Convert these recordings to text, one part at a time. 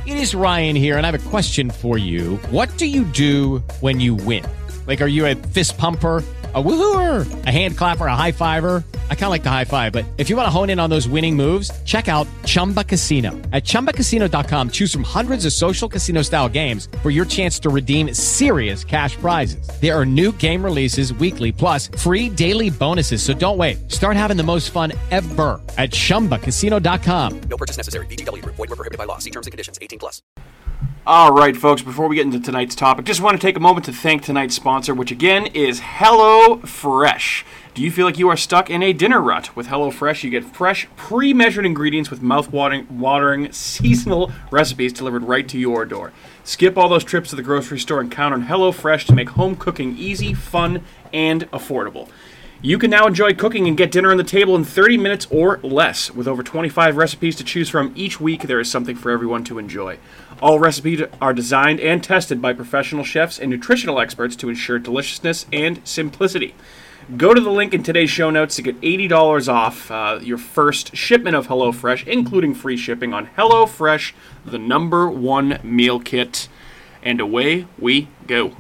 It is Ryan here, and I have a question for you. What do you do when you win? Like, are you a fist pumper, a woohooer, a hand clapper, a high fiver? I kind of like the high five, but if you want to hone in on those winning moves, check out Chumba Casino. At ChumbaCasino.com, choose from hundreds of social casino-style games for your chance to redeem serious cash prizes. There are new game releases weekly, plus free daily bonuses. So don't wait. Start having the most fun ever at ChumbaCasino.com. No purchase necessary. VGW Group. Void where prohibited by law. See terms and conditions. 18+. All right, folks, before we get into tonight's topic, just want to take a moment to thank tonight's sponsor, which again is HelloFresh. Do you feel like you are stuck in a dinner rut? With HelloFresh, you get fresh, pre-measured ingredients with mouth-watering seasonal recipes delivered right to your door. Skip all those trips to the grocery store and count on HelloFresh to make home cooking easy, fun, and affordable. You can now enjoy cooking and get dinner on the table in 30 minutes or less. With over 25 recipes to choose from each week, there is something for everyone to enjoy. All recipes are designed and tested by professional chefs and nutritional experts to ensure deliciousness and simplicity. Go to the link in today's show notes to get $80 off your first shipment of HelloFresh, including free shipping on HelloFresh, the #1 meal kit. And away we go.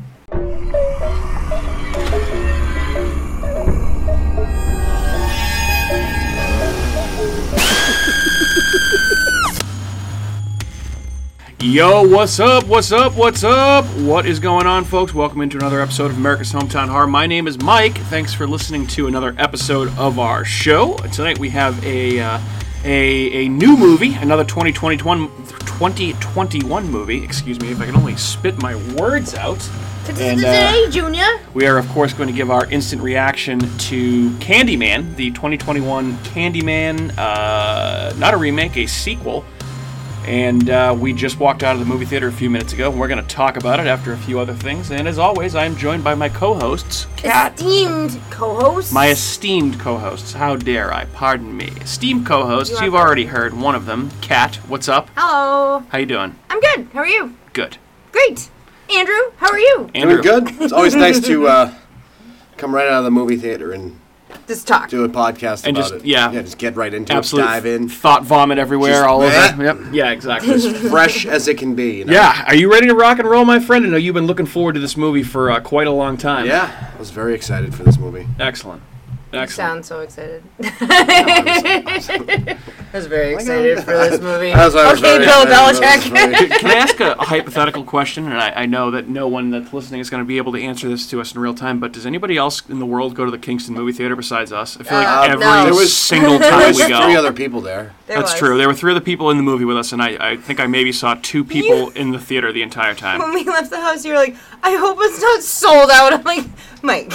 Yo, what's up, what's up, what's up? What is going on, folks? Welcome into another episode of America's Hometown Horror. My name is Mike. Thanks for listening to another episode of our show. Tonight we have a new movie, another 2021 movie. Excuse me, if I can only spit my words out. Today, Junior. We are, of course, going to give our instant reaction to Candyman, the 2021 Candyman, not a remake, a sequel. And we just walked out of the movie theater a few minutes ago, and we're going to talk about it after a few other things. And as always, I am joined by my co-hosts, Kat. Esteemed co-hosts. My esteemed co-hosts. How dare I? Pardon me. Esteemed co-hosts, you've already heard one of them. Kat, what's up? Hello. How you doing? I'm good. How are you? Good. Great. Andrew, how are you? Andrew. Doing good. It's always nice to come right out of the movie theater and Just talk. do a podcast And about just- it. yeah. Just get right into Absolute it, dive in. thought vomit everywhere, Just all over. bleh. Yep. Yeah, exactly. As fresh as it can be. You know? Yeah. Are you ready to rock and roll, my friend? I know you've been looking forward to this movie for quite a long time. Yeah. I was very excited for this movie. Excellent. You Excellent. sound so excited. I was very excited for this movie. Okay, Bill Belichick. Can I ask a hypothetical question? And I know that no one that's listening is going to be able to answer this to us in real time, but does anybody else in the world go to the Kingston movie theater besides us? I feel like every no. There was- single There time was we go. 3 other people there. That's true. There were 3 other people in the movie with us, and I think I maybe saw 2 people in the theater the entire time. When we left the house, you were like, I hope it's not sold out. I'm like, Mike.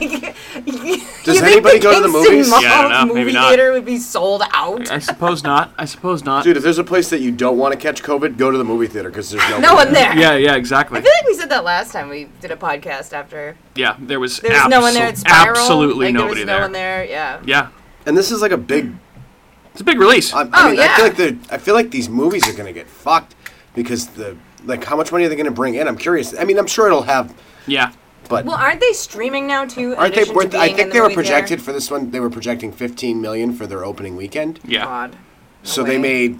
Does anybody go to the movies? Yeah, I don't know. Movie Maybe not. theater would be sold out. I suppose not. I suppose not. Dude, if there's a place that you don't want to catch COVID, go to the movie theater because there's No one there. Yeah, exactly. I feel like we said that last time we did a podcast after. Yeah, there was No one there at Spiral. absolutely like, nobody there was no one there. Yeah. Yeah, And this is like a big... it's a big release. I mean, yeah. I feel like these movies are going to get fucked because how much money are they going to bring in? I'm curious. I mean, I'm sure it'll have... Yeah. But Well, aren't they streaming now too? aren't they? I think they were projected Theater? for this one. They were projecting $15 million for their opening weekend. Yeah. God. So No they way. made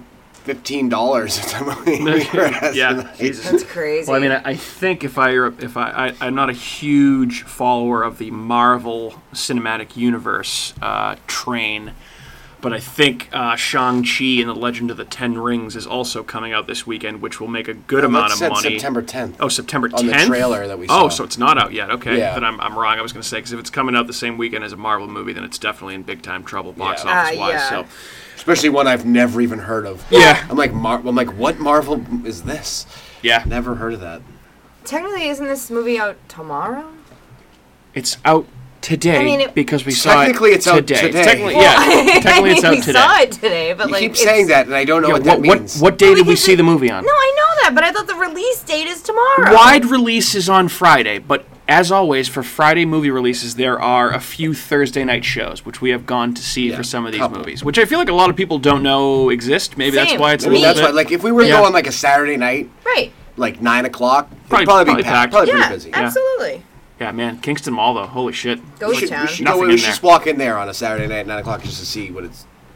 $15 at the movie. Yeah. Jesus. That's crazy. Well, I mean, I think I'm not a huge follower of the Marvel Cinematic Universe train, but I think Shang-Chi and the Legend of the Ten Rings is also coming out this weekend, which will make a good amount of money. September 10th. Oh, September 10th? On the trailer that we saw. Oh, so it's not out yet. Okay, Yeah. then I'm wrong. I was going to say, because if it's coming out the same weekend as a Marvel movie, then it's definitely in big-time trouble box Yeah. office-wise. Yeah. So, Especially one I've never even heard of. Yeah. I'm like, what Marvel is this? yeah. Never heard of that. Technically, isn't this movie out tomorrow? It's out today I mean, because we saw it Technically, it's out today. today. Technically, Well, yeah. Technically, it's out we today. saw it today, but You like keep it's- saying that, and I don't know Yeah, what that means. what day did we because see the movie on? No, I know that, but I thought the release date is tomorrow. Wide release is on Friday, but as always, for Friday movie releases, there are a few Thursday night shows, which we have gone to see Yeah, for some of these couple. movies, which I feel like a lot of people don't know exist. Maybe that's Same. why it's a I mean, little that's bit... why, like, if we were to Yeah. go on like a Saturday night, Right. like 9 o'clock, Probably- it'd probably probably be packed. packed. Probably Yeah, pretty busy. absolutely. Yeah, man, Kingston Mall, though, holy shit. Ghost We town. should Nothing go. in We should there. just walk in there on a Saturday night at 9 o'clock just to see what it's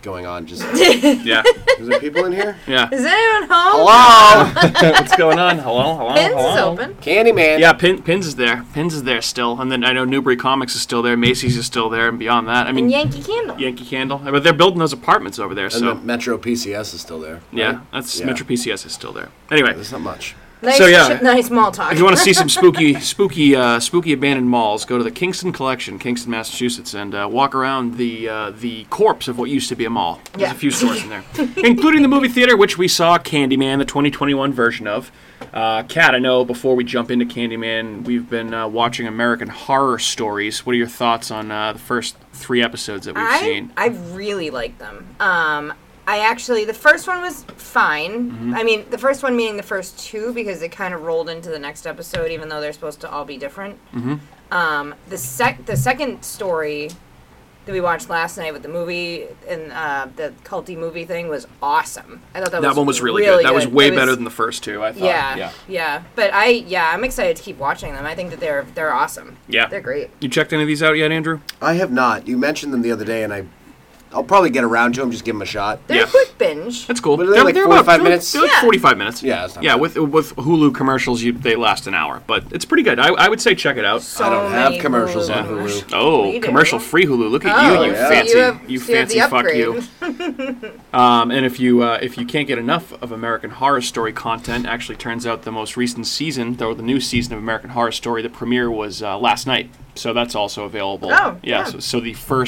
going on. Just Yeah. is there people in here? Yeah. Is anyone home? Hello, What's going on? Hello? Pins Hello? is open. Candyman. Yeah, Pins is there. Pins is there still. And then I know Newbury Comics is still there. Macy's is still there. And beyond that, I mean, And Yankee Candle. Yankee Candle. But they're building those apartments over there, And so. the Metro PCS is still there. Yeah, right? that's Yeah. Metro PCS is still there. Anyway, There's not much. Nice, So, yeah. nice mall talk. if you want to see some spooky abandoned malls, go to the Kingston Collection, Kingston, Massachusetts, and walk around the corpse of what used to be a mall. There's Yeah. a few stores in there, including the movie theater, which we saw Candyman, the 2021 version of. Kat, I know before we jump into Candyman, we've been watching American Horror Stories. What are your thoughts on the first 3 episodes that we've seen? I really like them. The first one was fine. Mm-hmm. I mean, the first one meaning the first 2 because it kind of rolled into the next episode, even though they're supposed to all be different. Mm-hmm. The second story that we watched last night with the movie and the culty movie thing was awesome. I thought That one was really good. That was way better than the first 2, I thought. Yeah. But I'm excited to keep watching them. I think that they're awesome. Yeah. They're great. You checked any of these out yet, Andrew? I have not. You mentioned them the other day, and I'll probably get around to them. Just give them a shot. They're Yeah. a quick binge. That's cool. But are they like 45 minutes? They're like Yeah. 45 minutes. Yeah, that's not yeah. bad. With Hulu commercials, they last an hour, but it's pretty good. I would say check it out. So I don't have many commercials on Hulu. Oh, We do. commercial-free Hulu. Look at Oh, you yeah. fancy, You have fancy the fuck you. upgrade. And if you can't get enough of American Horror Story content, actually turns out the most recent season, though the new season of American Horror Story, the premiere was last night, so that's also available. Oh, yeah. yeah. So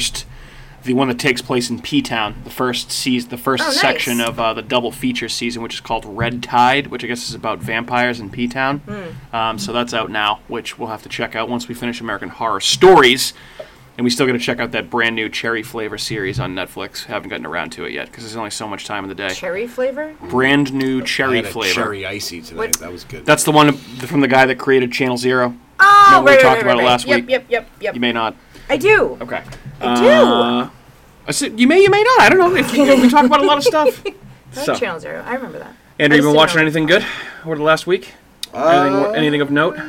the one that takes place in P-Town, the first nice. section of the double feature season, which is called Red Tide, which I guess is about vampires in P-Town. So that's out now, which we'll have to check out once we finish American Horror Stories. And we still got to check out that brand new cherry flavor series on Netflix. Haven't gotten around to it yet because there's only so much time in the day. Cherry flavor? Brand new I cherry had a flavor. cherry icy tonight. What? That was good. That's the one from the guy that created Channel Zero. Oh, Remember we right, talked right, about right, it last right. week? Yep. You may not. I do. Okay. I do. I said you may not. I don't know. We talk about a lot of stuff. I So, like Channel Zero. I remember that. Andrew, you been I watching just anything good over the last week? Anything of note?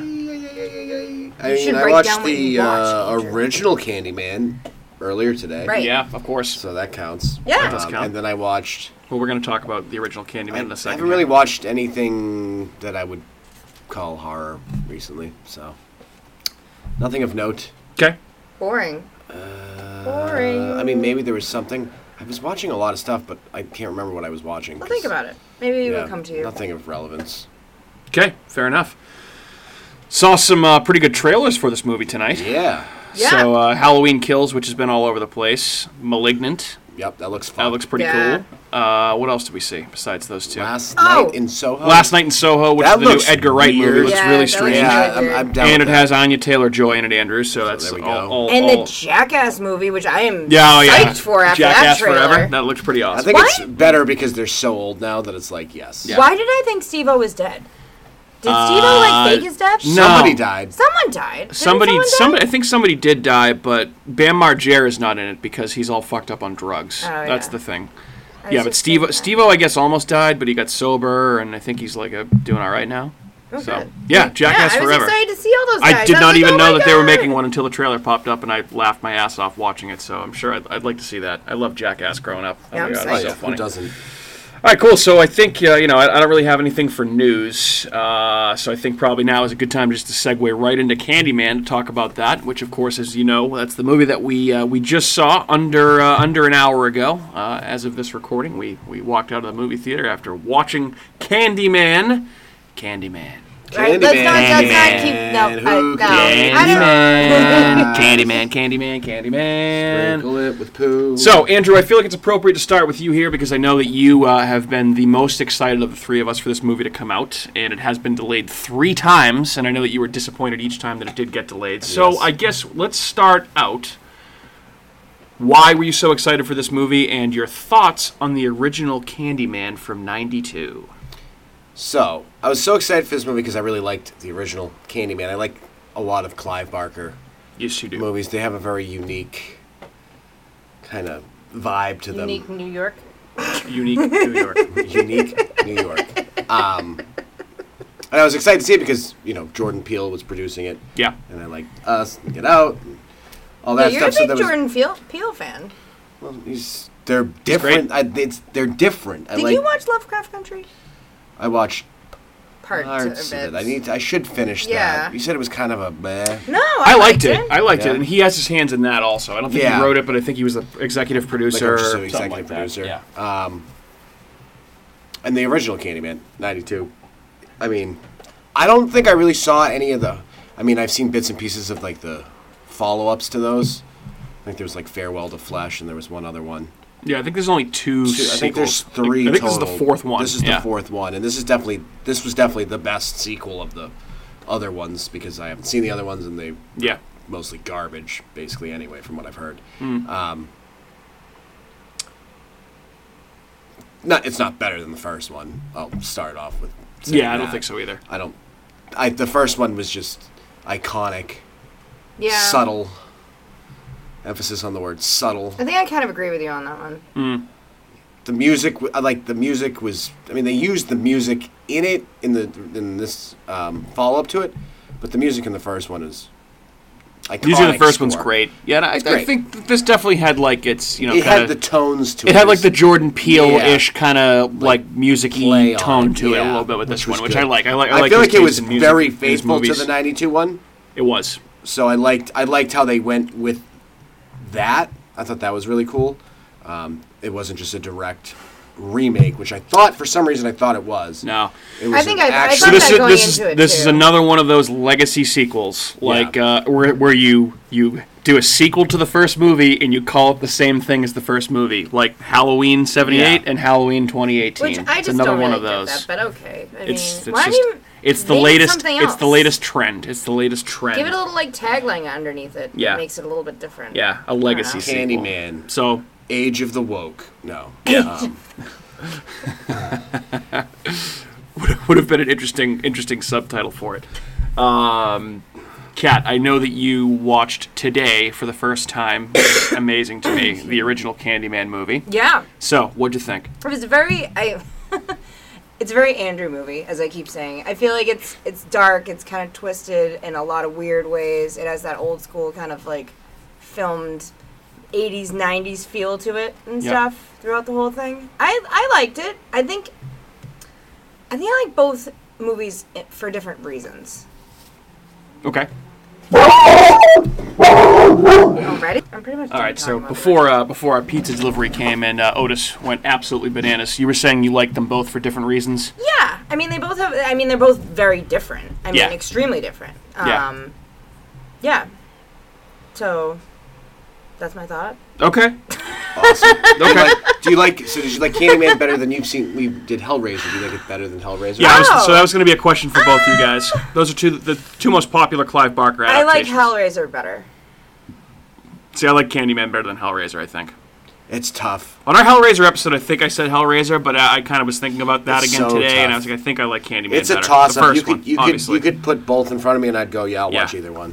I should mean, I write watched down what the you watched, Andrew. original Candyman earlier today. Right. Yeah, of course. So that counts. Yeah. That does count. And then I watched. Well, we're going to talk about the original Candyman in a I second. haven't really watched anything that I would call horror recently, so nothing of note. Okay. Boring. Boring. I mean, maybe there was something. I was watching a lot of stuff, but I can't remember what I was watching. Well, think about it. Maybe it will come to you. Nothing of relevance. Okay, fair enough. Saw some pretty good trailers for this movie tonight. Yeah. Yeah. So Halloween Kills, which has been all over the place. Malignant. Yep, that looks fun. That looks pretty Yeah. cool. What else did we see besides those two? Last Oh. night in Soho. Last Night in Soho, which That is the new looks Edgar Wright movie. weird. Looks Yeah, really that looks strange. Yeah, really I'm good. down And with it that. has Anya Taylor-Joy in it, Andrew. So that's there we all, go. all, And all- the Jackass movie, which I am yeah, oh, yeah. psyched for after Jackass that trailer. Forever. That looks pretty I awesome. think What? it's better because they're so old now that it's like, yes. Yeah. Why did I think Steve-O was dead? Did Steve-O like fake his death? no. Somebody died. Someone died. Didn't Somebody, someone die? I think somebody did die, but Bam Margera is not in it because he's all fucked up on drugs. Oh, That's yeah. the thing. I Yeah, was but just thinking that. Steve-O, I guess, almost died, but he got sober, and I think he's like doing all right now. Oh, So good. yeah, Jackass I was Forever. excited to see all those guys. I did was not like, even oh know my that they were God. making one until the trailer popped up, and I laughed my ass off watching it. So I'm sure I'd like to see that. I love Jackass growing up. Yeah, I'm God, psyched. it's Oh, so yeah, funny. who doesn't? All right, cool. So I think, I don't really have anything for news. So I think probably now is a good time just to segue right into Candyman to talk about that, which, of course, as you know, that's the movie that we just saw under an hour ago. As of this recording, we walked out of the movie theater after watching Candyman. Right, let's not keep. No, Who Candyman. Sprinkle it with poo. So, Andrew, I feel like it's appropriate to start with you here because I know that you have been the most excited of the three of us for this movie to come out, and it has been delayed 3 times, and I know that you were disappointed each time that it did get delayed. So, Yes. I guess let's start out. Why were you so excited for this movie, and your thoughts on the original Candyman from '92? So, I was so excited for this movie because I really liked the original Candyman. I like a lot of Clive Barker Yes, you do. movies. They have a very unique kind of vibe to Unique New York. Unique New York. them. Unique New York. And I was excited to see it because, Jordan Peele was producing it. Yeah. And I liked Us, and Get Out, and all Yeah, that you're stuff. a big Jordan Peele fan. Well, he's they're different. They're different. Did you watch Lovecraft Country? I watched Parts of it. I should finish that. You said it was kind of a meh. No, I liked it. I liked Yeah. it, and he has his hands in that also. I don't think he wrote it, but I think he was the executive producer. Like Something executive like that. producer. Yeah. And the original Candyman, 92. I mean, I don't think I really saw any of the... I mean, I've seen bits and pieces of, like, the follow-ups to those. I think there was, like, Farewell to Flesh, and there was one other one. Yeah, I think there's only two sequels. I think there's three I think total. this is the fourth one. This is the fourth one, and this was definitely the best sequel of the other ones, because I haven't seen the other ones, and they mostly garbage, basically, anyway, from what I've heard. It's not better than the first one. I'll start off with saying I don't that. think so either. The first one was just iconic, subtle. Emphasis on the word subtle. I think I kind of agree with you on that one. The music, the music was. I mean, they used the music in it in this follow up to it, but the music in the first one is iconic. Music in the first one's score. great. Yeah, I think that this definitely had like its It had the tones to it. It had like the Jordan Peele-ish kind of like music-y play tone on, to it a little bit with this was one, which good. I like. I feel like it was in music very in these faithful to movies. the '92 one. It was. So I liked how they went with that. I thought that was really cool. It wasn't just a direct remake, which I thought for some reason it was. No. It was I thought that going into it, this too. is another one of those legacy sequels, like where you do a sequel to the first movie and you call it the same thing as the first movie, like Halloween '78 and Halloween 2018. Which I it's just another don't one really of those. get that, but okay. It's the name latest. something It's else? the latest trend. It's the latest trend. Give it a little like tagline underneath it. Yeah. It makes it a little bit different. Yeah, a legacy sequel. Candyman. So Age of the Woke. No. yeah. Would have been an interesting subtitle for it. Kat, I know that you watched today for the first time. Which is amazing to me. The original Candyman movie. Yeah. So, what'd you think? It was it's a very Andrew movie, as I keep saying. I feel like it's dark, it's kind of twisted in a lot of weird ways. It has that old school kind of like filmed 80s, 90s feel to it and stuff throughout the whole thing. I liked it. I think I like both movies for different reasons. Okay. Oh, ready? I'm pretty much All done right. So talking about before our pizza delivery came and Otis went absolutely bananas, you were saying you liked them both for different reasons. Yeah, I mean they're both very different. I mean, extremely different. Yeah. So, that's my thought. Okay. Awesome. Did you like Candyman better than you've seen? We did Hellraiser. Do you like it better than Hellraiser? Yeah. So that was going to be a question for both you guys. Those are the two most popular Clive Barker I like adaptations. Hellraiser better. See, I like Candyman better than Hellraiser, I think. It's tough. On our Hellraiser episode, I think I said Hellraiser, but I kind of was thinking about that It's again so today, tough. and I was like, I think I like Candyman It's better. a toss-up. The first one, obviously. You could put both in front of me, and I'd go, I'll watch either one.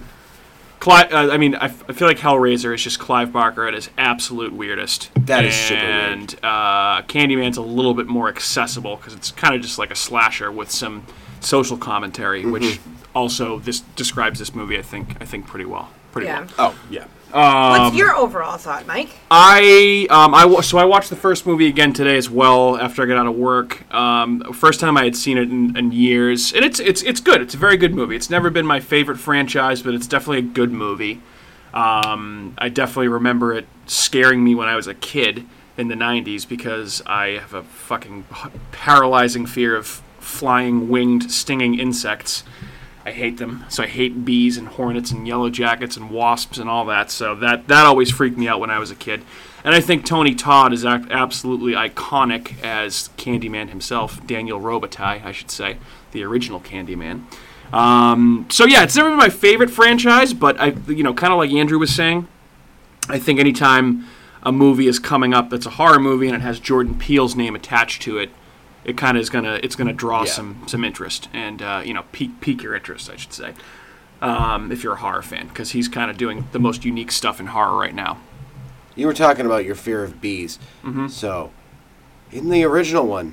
I feel like Hellraiser is just Clive Barker at his absolute weirdest. That is super weird. And Candyman's a little bit more accessible because it's kind of just like a slasher with some social commentary, which also this describes this movie, I think pretty well. Well. Oh, yeah. What's your overall thought, Mike? I watched the first movie again today as well after I got out of work. First time I had seen it in years, and it's good. It's a very good movie. It's never been my favorite franchise, but it's definitely a good movie. I definitely remember it scaring me when I was a kid in the 90s because I have a fucking paralyzing fear of flying, winged, stinging insects. I hate them. So I hate bees and hornets and yellow jackets and wasps and all that. So that always freaked me out when I was a kid. And I think Tony Todd is absolutely iconic as Candyman himself. Daniel Robitaille, I should say, the original Candyman. So yeah, it's never been my favorite franchise, but kind of like Andrew was saying, I think anytime a movie is coming up that's a horror movie and it has Jordan Peele's name attached to it, it kind of is gonna draw some interest and pique your interest, I should say, if you're a horror fan, because he's kind of doing the most unique stuff in horror right now. You were talking about your fear of bees. Mm-hmm. So, in the original one,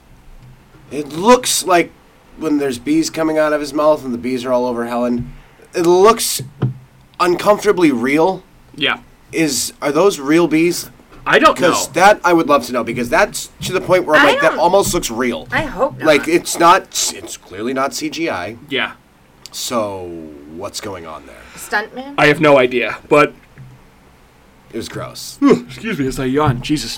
it looks like when there's bees coming out of his mouth and the bees are all over Helen, it looks uncomfortably real. Yeah. Are those real bees? I don't know. Because that I would love to know, because that's to the point where I'm I like, that don't- almost looks real. I hope not. Like, it's clearly not CGI. Yeah. So, what's going on there? Stuntman? I have no idea, but It was gross. excuse me as I yawn. Jesus.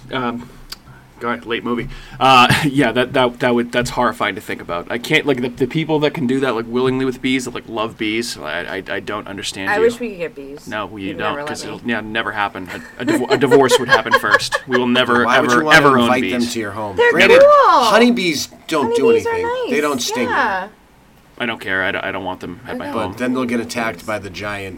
God, late movie. Yeah, that's horrifying to think about. I can't, like, the people that can do that, like, willingly with bees, that, like, love bees, I don't understand I you. wish we could get bees. No, you You'd don't, never let because me. it'll never happen. A divorce would happen first. We will never, Why would you ever, want ever to own invite bees. them to your home? They're Granted, cool. honeybees don't do Honeybees anything. are nice. They don't sting yeah. you. I don't care. I don't want them at my Okay. home. But then they'll get attacked by the giant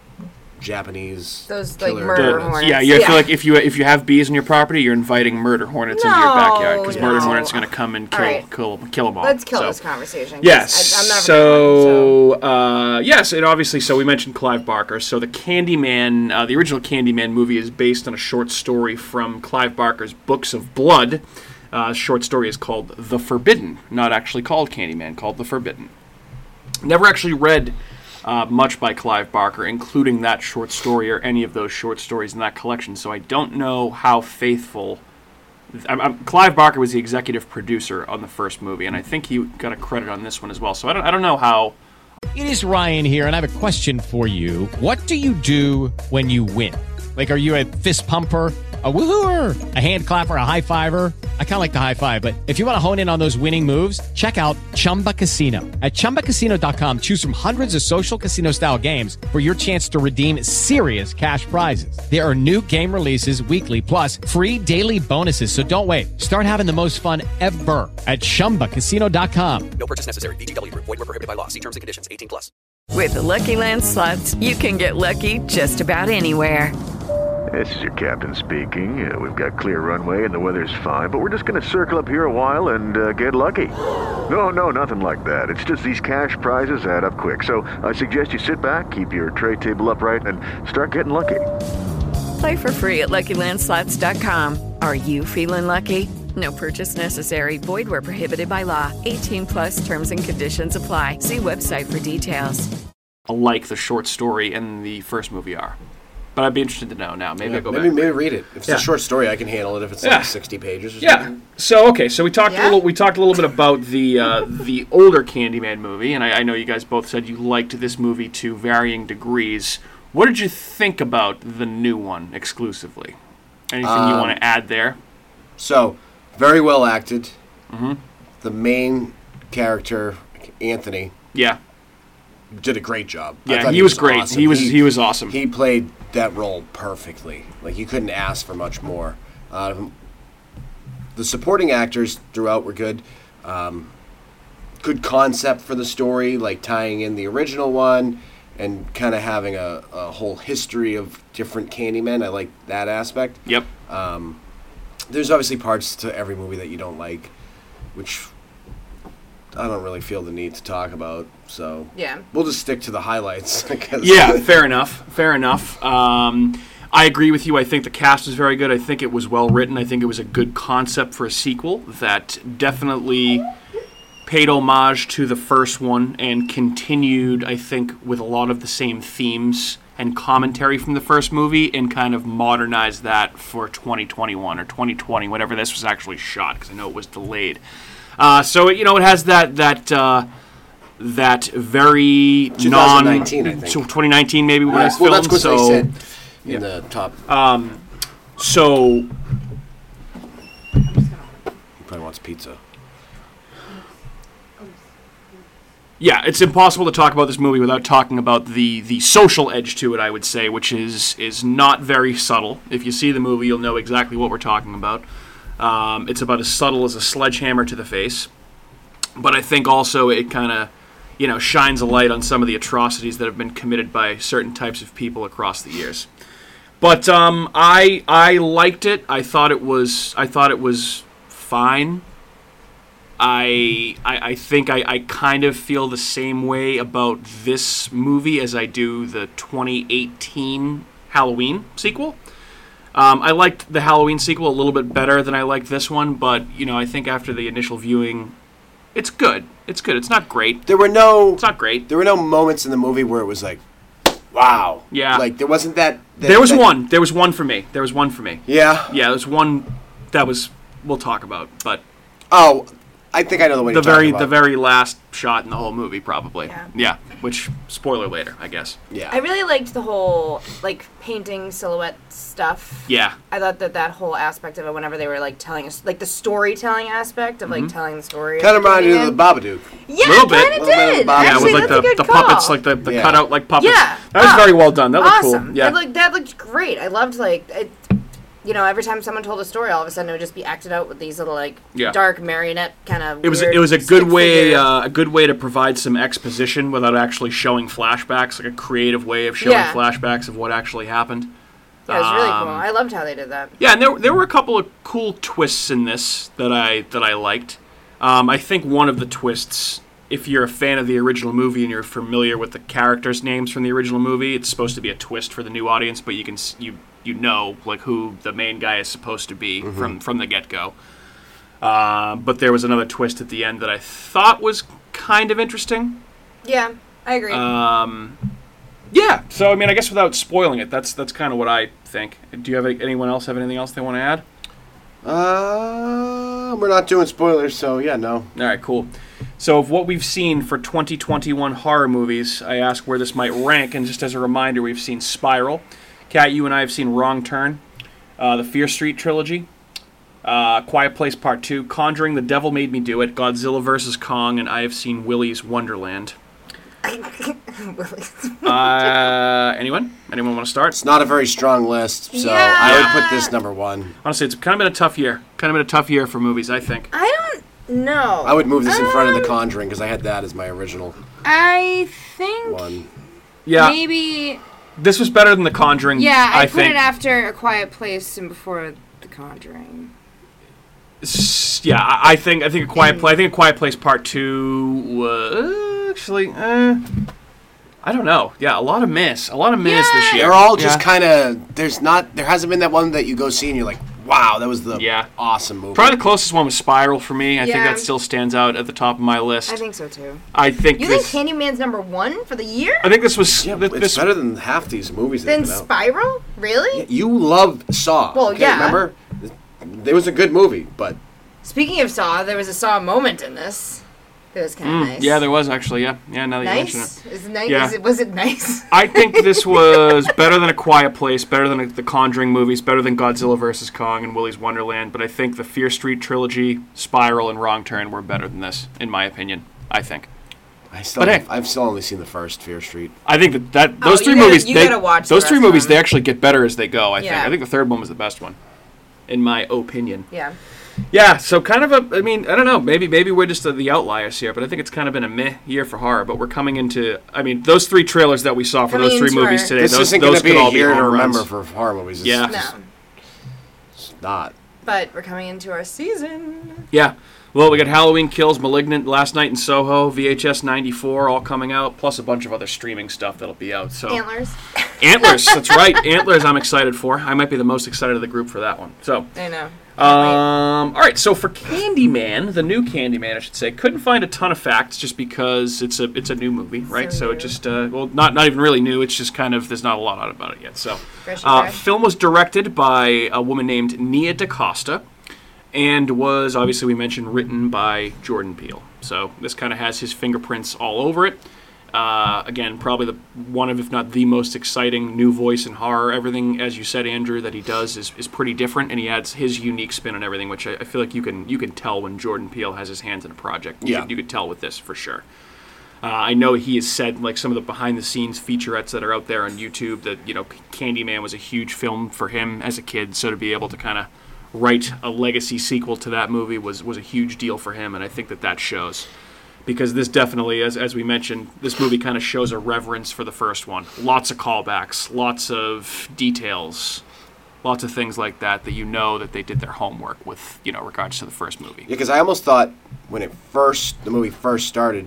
Japanese Those, like, killer murder hornets. hornets. Yeah, I feel Yeah. like if you have bees in your property, you're inviting murder hornets into your No, backyard, because murder no. hornets are going to come and All right. kill them all. Let's kill So- this conversation. 'cause Yes. I'm never gonna win, Yes, and obviously, so we mentioned Clive Barker. So the Candyman, the original Candyman movie is based on a short story from Clive Barker's Books of Blood. The short story is called The Forbidden, not actually called Candyman, called The Forbidden. Never actually read much by Clive Barker, including that short story or any of those short stories in that collection, so I don't know how faithful. Clive Barker was the executive producer on the first movie, and I think he got a credit on this one as well. So I don't know how. It is Ryan here, and I have a question for you. What do you do when you win? Like, are you a fist pumper, a woohooer, a hand clapper, a high fiver? I kind of like the high five, but if you want to hone in on those winning moves, check out Chumba Casino. At ChumbaCasino.com, choose from hundreds of social casino-style games for your chance to redeem serious cash prizes. There are new game releases weekly, plus free daily bonuses, so don't wait. Start having the most fun ever at ChumbaCasino.com. No purchase necessary. VGW Group. Void were prohibited by law. See terms and conditions. 18+. With the Lucky Land Slots, you can get lucky just about anywhere. This is your captain speaking. We've got clear runway and the weather's fine, but we're just going to circle up here a while and get lucky. No, nothing like that. It's just these cash prizes add up quick. So I suggest you sit back, keep your tray table upright, and start getting lucky. Play for free at LuckyLandSlots.com. Are you feeling lucky? No purchase necessary. Void where prohibited by law. 18+ terms and conditions apply. See website for details. Like the short story and the first movie are. But I'd be interested to know now. Maybe I'll go back. Maybe read it. If it's Yeah. a short story, I can handle it. If it's Yeah. like 60 pages or Yeah. something. So okay. So we talked Yeah. a little bit about the older Candyman movie, and I know you guys both said you liked this movie to varying degrees. What did you think about the new one exclusively? Anything you want to add there? So, very well acted. Mm-hmm. The main character, Anthony, Yeah. did a great job. I Yeah. thought He was great. awesome. He was awesome. He played that role perfectly. Like, you couldn't ask for much more. The supporting actors throughout were good. Good concept for the story, like tying in the original one and kind of having a whole history of different Candymen. I like that aspect. Yep. There's obviously parts to every movie that you don't like, which I don't really feel the need to talk about. So Yeah. we'll just stick to the highlights. I guess. Yeah, fair enough. Fair enough. I agree with you. I think the cast was very good. I think it was well written. I think it was a good concept for a sequel that definitely paid homage to the first one and continued, I think, with a lot of the same themes and commentary from the first movie and kind of modernized that for 2021 or 2020, whenever this was actually shot, because I know it was delayed. So, it has that very 2019, I think. 2019 maybe when it was Well, filmed. that's what so, they said in the top. So, He probably wants pizza. yeah, it's impossible to talk about this movie without talking about the social edge to it, I would say, which is not very subtle. If you see the movie, you'll know exactly what we're talking about. It's about as subtle as a sledgehammer to the face. But I think also it kind of, shines a light on some of the atrocities that have been committed by certain types of people across the years. But I liked it. I thought it was fine. I think I kind of feel the same way about this movie as I do the 2018 Halloween sequel. I liked the Halloween sequel a little bit better than I liked this one, but I think after the initial viewing, it's good. It's good. It's not great. There were no. It's not great. There were no moments in the movie where it was like, wow. Yeah. Like, there wasn't that... There was one. There was one for me. There was one for me. Yeah? Yeah, there's one that was... We'll talk about, but... Oh, I think I know the one you're talking about. The very last shot in the whole movie, probably. Yeah. Which, spoiler later, I guess. Yeah. I really liked the whole, like, painting silhouette stuff. Yeah. I thought that whole aspect of it, whenever they were, like, telling us, like, the storytelling aspect of, like, telling the story. Kind of reminded you of the Babadook. Yeah, Little bit. kind of did. Yeah, Actually, with like that's a good the call. puppets, like the Yeah. cutout like puppets. Yeah. That was very well done. That looked awesome. cool. Yeah. That looked great. I loved, like, you know, every time someone told a story, all of a sudden it would just be acted out with these little, like, dark marionette kind of. It was a good way to provide some exposition without actually showing flashbacks, like a creative way of showing flashbacks of what actually happened. Yeah, it was really cool. I loved how they did that. Yeah, and there were a couple of cool twists in this that I liked. I think one of the twists, if you're a fan of the original movie and you're familiar with the characters' names from the original movie, it's supposed to be a twist for the new audience, but you know, like, who the main guy is supposed to be from the get-go. But there was another twist at the end that I thought was kind of interesting. Yeah, I agree. Yeah, so, I mean, I guess without spoiling it, that's kind of what I think. Do you have anyone else have anything else they want to add? We're not doing spoilers, so yeah, no. All right, cool. So of what we've seen for 2021 horror movies, I ask where this might rank, and just as a reminder, we've seen Spiral. Kat, you and I have seen Wrong Turn, the Fear Street trilogy, Quiet Place Part 2, Conjuring, The Devil Made Me Do It, Godzilla vs. Kong, and I have seen Willy's Wonderland. Anyone? Anyone want to start? It's not a very strong list, so Yeah. I would put this number one. Honestly, it's kind of been a tough year. For movies, I think. I don't know. I would move this in front of The Conjuring, because I had that as my original I think one. Yeah, maybe. this was better than The Conjuring. Yeah, I put think. it after A Quiet Place and before The Conjuring. Yeah, I think A Quiet Place. I think A Quiet Place Part 2 was actually. I don't know. Yeah, a lot of miss this year. They're all just kind of. There hasn't been that one that you go see and you're like, wow, that was the awesome movie. Probably the closest one was Spiral for me. I think Yeah. that still stands out at the top of my list. I think so too. I think You think Candyman's number one for the year? I think this was. Yeah, this it's better than half these movies that Then have been out. Spiral? Really? You love Saw. Well, okay, yeah. Remember? It was a good movie, but... Speaking of Saw, there was a Saw moment in this. It was kind of nice. Yeah, there was actually. Yeah, now that you mention it. Is it nice? Yeah. Was it nice? I think this was better than A Quiet Place, better than the Conjuring movies, better than Godzilla vs. Kong and Willy's Wonderland, but I think the Fear Street trilogy, Spiral, and Wrong Turn were better than this, in my opinion. I think. I've still only seen the first Fear Street. I think that those Oh, three you gotta- movies, you gotta watch the those three rest of movies, them. they actually get better as they go. I Yeah. think the third one was the best one, in my opinion. Yeah. Yeah, so kind of I don't know, maybe we're just the outliers here, but I think it's kind of been a meh year for horror, but we're coming into, those three trailers that we saw for Coming those three into movies our- today, This those isn't going to be could a all be year to home remember runs. for horror movies. It's Yeah. just No. not. But we're coming into our season. Yeah. Well, we got Halloween Kills, Malignant, Last Night in Soho, VHS 94 all coming out, plus a bunch of other streaming stuff that'll be out. So Antlers. Antlers, that's right. Antlers I'm excited for. I might be the most excited of the group for that one. So I know. all right, so for Candyman, the new Candyman, I should say, couldn't find a ton of facts just because it's a new movie, right? So new. it just not even really new. It's just kind of there's not a lot out about it yet. So Fresh and fresh. film was directed by a woman named Nia DaCosta, and was obviously we mentioned written by Jordan Peele. So this kind of has his fingerprints all over it. Again, probably one of, if not the most exciting new voice in horror. Everything, as you said, Andrew, that he does is pretty different, and he adds his unique spin on everything, which I feel like you can tell when Jordan Peele has his hands in a project. You could tell with this for sure. I know he has said, like, some of the behind-the-scenes featurettes that are out there on YouTube that, Candyman was a huge film for him as a kid, so to be able to kind of write a legacy sequel to that movie was a huge deal for him, and I think that shows. Because this definitely, as we mentioned, this movie kind of shows a reverence for the first one. Lots of callbacks, lots of details, lots of things like that that they did their homework with, regards to the first movie. Yeah, because I almost thought when the movie first started,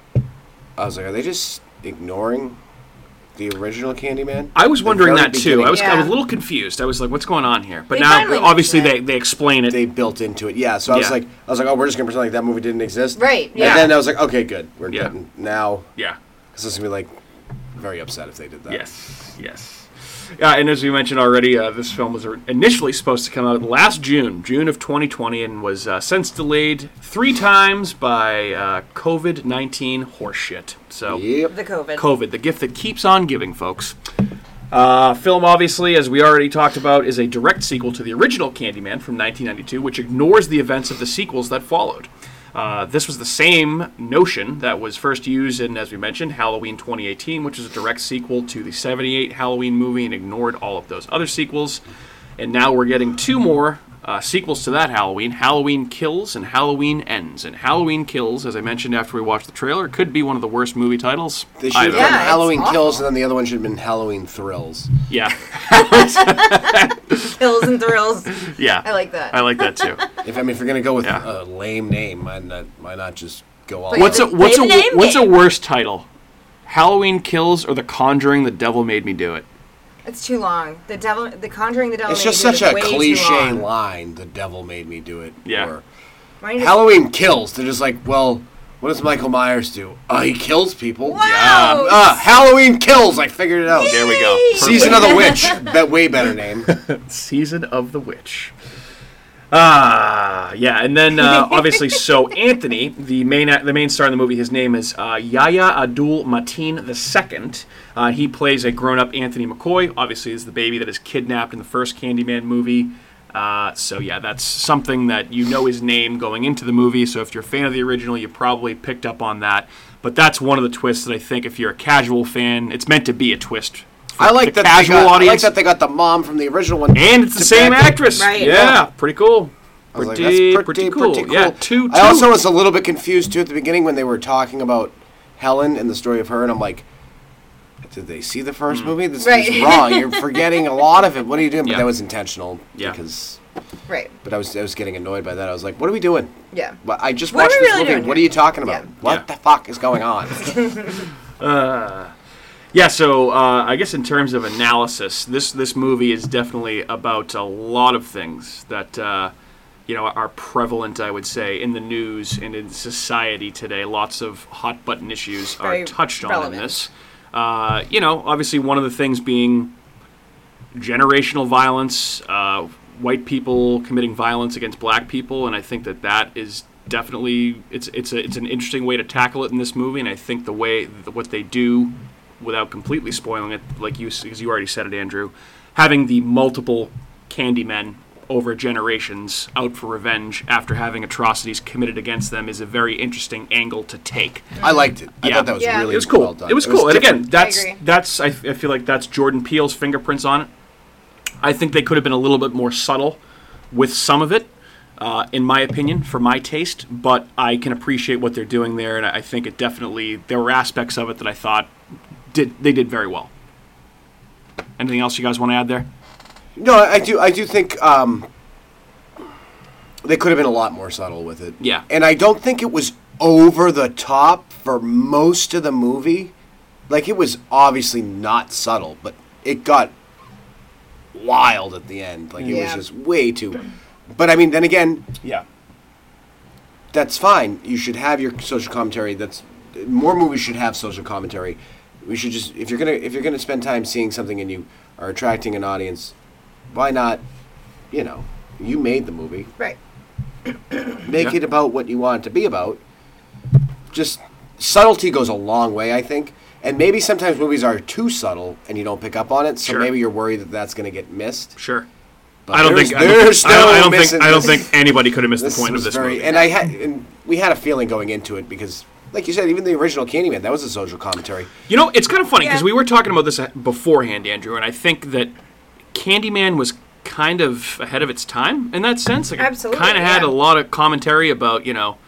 I was like, are they just ignoring the original Candyman? I was wondering very that too. I was Yeah. a little confused. I was like, what's going on here? But They now, finally obviously, mentioned they explain it. They built into it, yeah. So I was Yeah. like, oh, we're just gonna pretend like that movie didn't exist, Right, yeah. And then I was like, okay, good, we're Yeah. done now. Yeah. This is gonna be like very upset if they did that. Yes. And as we mentioned already, this film was initially supposed to come out last June of 2020, and was since delayed 3 times by COVID-19 horseshit. So, Yep. The COVID. COVID, the gift that keeps on giving, folks. Film, obviously, as we already talked about, is a direct sequel to the original Candyman from 1992, which ignores the events of the sequels that followed. This was the same notion that was first used in, as we mentioned, Halloween 2018, which is a direct sequel to the 78 Halloween movie and ignored all of those other sequels. And now we're getting 2 more sequels to that Halloween, Halloween Kills and Halloween Ends. And Halloween Kills, as I mentioned after we watched the trailer, could be one of the worst movie titles. They should have I've done ever- Halloween awful. Kills, and then the other one should have been Halloween Thrills. Yeah. Kills and thrills. Yeah. I like that. I like that too. If you're gonna go with Yeah. a lame name, why not just go all? But What's Play a the name what's a game. worse title? Halloween Kills or The Conjuring, The Devil Made Me Do It? It's too long. The Conjuring, the Devil. It's Made just Me Do such It a is way too cliche long. line. The devil made me do it. Yeah. Or Why don't you Halloween Kills. They're just like, well, what does Michael Myers do? He kills people. Wow. Halloween Kills. I figured it out. There we go. Season of the Witch. That way better name. Season of the Witch. Yeah, and then obviously, so Anthony, the main star in the movie, his name is Yahya Abdul Mateen II. He plays a grown-up Anthony McCoy. Obviously, is the baby that is kidnapped in the first Candyman movie. So yeah, that's something that you know his name going into the movie. So if you're a fan of the original, you probably picked up on that. But that's one of the twists that I think, if you're a casual fan, it's meant to be a twist. I like that. I like that they got the mom from the original one, And it's the to same back it. actress. Right. Yeah, pretty cool. I was like, Pretty, that's pretty cool. Yeah, two. I also was a little bit confused too at the beginning when they were talking about Helen and the story of her, and I'm like, did they see the first movie? This Right. is wrong. You're forgetting a lot of it. What are you doing? But Yeah. that was intentional. Yeah. Because, Right. but I was getting annoyed by that. I was like, what are we doing? Yeah. Well, I just What are watched we this really movie. doing What here? are you talking about? Yeah. What Yeah. the fuck is going on? Yeah, so I guess in terms of analysis, this movie is definitely about a lot of things that are prevalent, I would say, in the news and in society today. Lots of hot button issues are Very touched on relevant. in this. Obviously one of the things being generational violence, white people committing violence against black people, and I think that is definitely it's an interesting way to tackle it in this movie, and I think what they do, without completely spoiling it, because you already said it, Andrew, having the multiple Candymen over generations out for revenge after having atrocities committed against them is a very interesting angle to take. I liked it. I Yeah. thought that was Yeah. really It was cool. well done. It was cool. And again, different. that's I feel like that's Jordan Peele's fingerprints on it. I think they could have been a little bit more subtle with some of it, in my opinion, for my taste. But I can appreciate what they're doing there, and I think it definitely there were aspects of it that I thought they did very well. Anything else you guys want to add there? No, I do think they could have been a lot more subtle with it. Yeah. And I don't think it was over the top for most of the movie. Like, it was obviously not subtle, but it got wild at the end. Like, it was Yeah. just way too... But, I mean, then again, Yeah. that's fine. You should have your social commentary. More movies should have social commentary. We should just... If you're gonna spend time seeing something and you are attracting an audience, why not, you made the movie. Right. Make Yeah. it about what you want it to be about. Just subtlety goes a long way, I think. And maybe sometimes movies are too subtle and you don't pick up on it, so Sure. maybe you're worried that that's going to get missed. Sure. But I don't there's- think there's I don't no missing think this. anybody could have missed This the point of was this very, movie. and we had a feeling going into it because, like you said, even the original Candyman, that was a social commentary. It's kind of funny because Yeah. we were talking about this beforehand, Andrew, and I think that Candyman was kind of ahead of its time in that sense. Like, Absolutely, it kind of had yeah. a lot of commentary about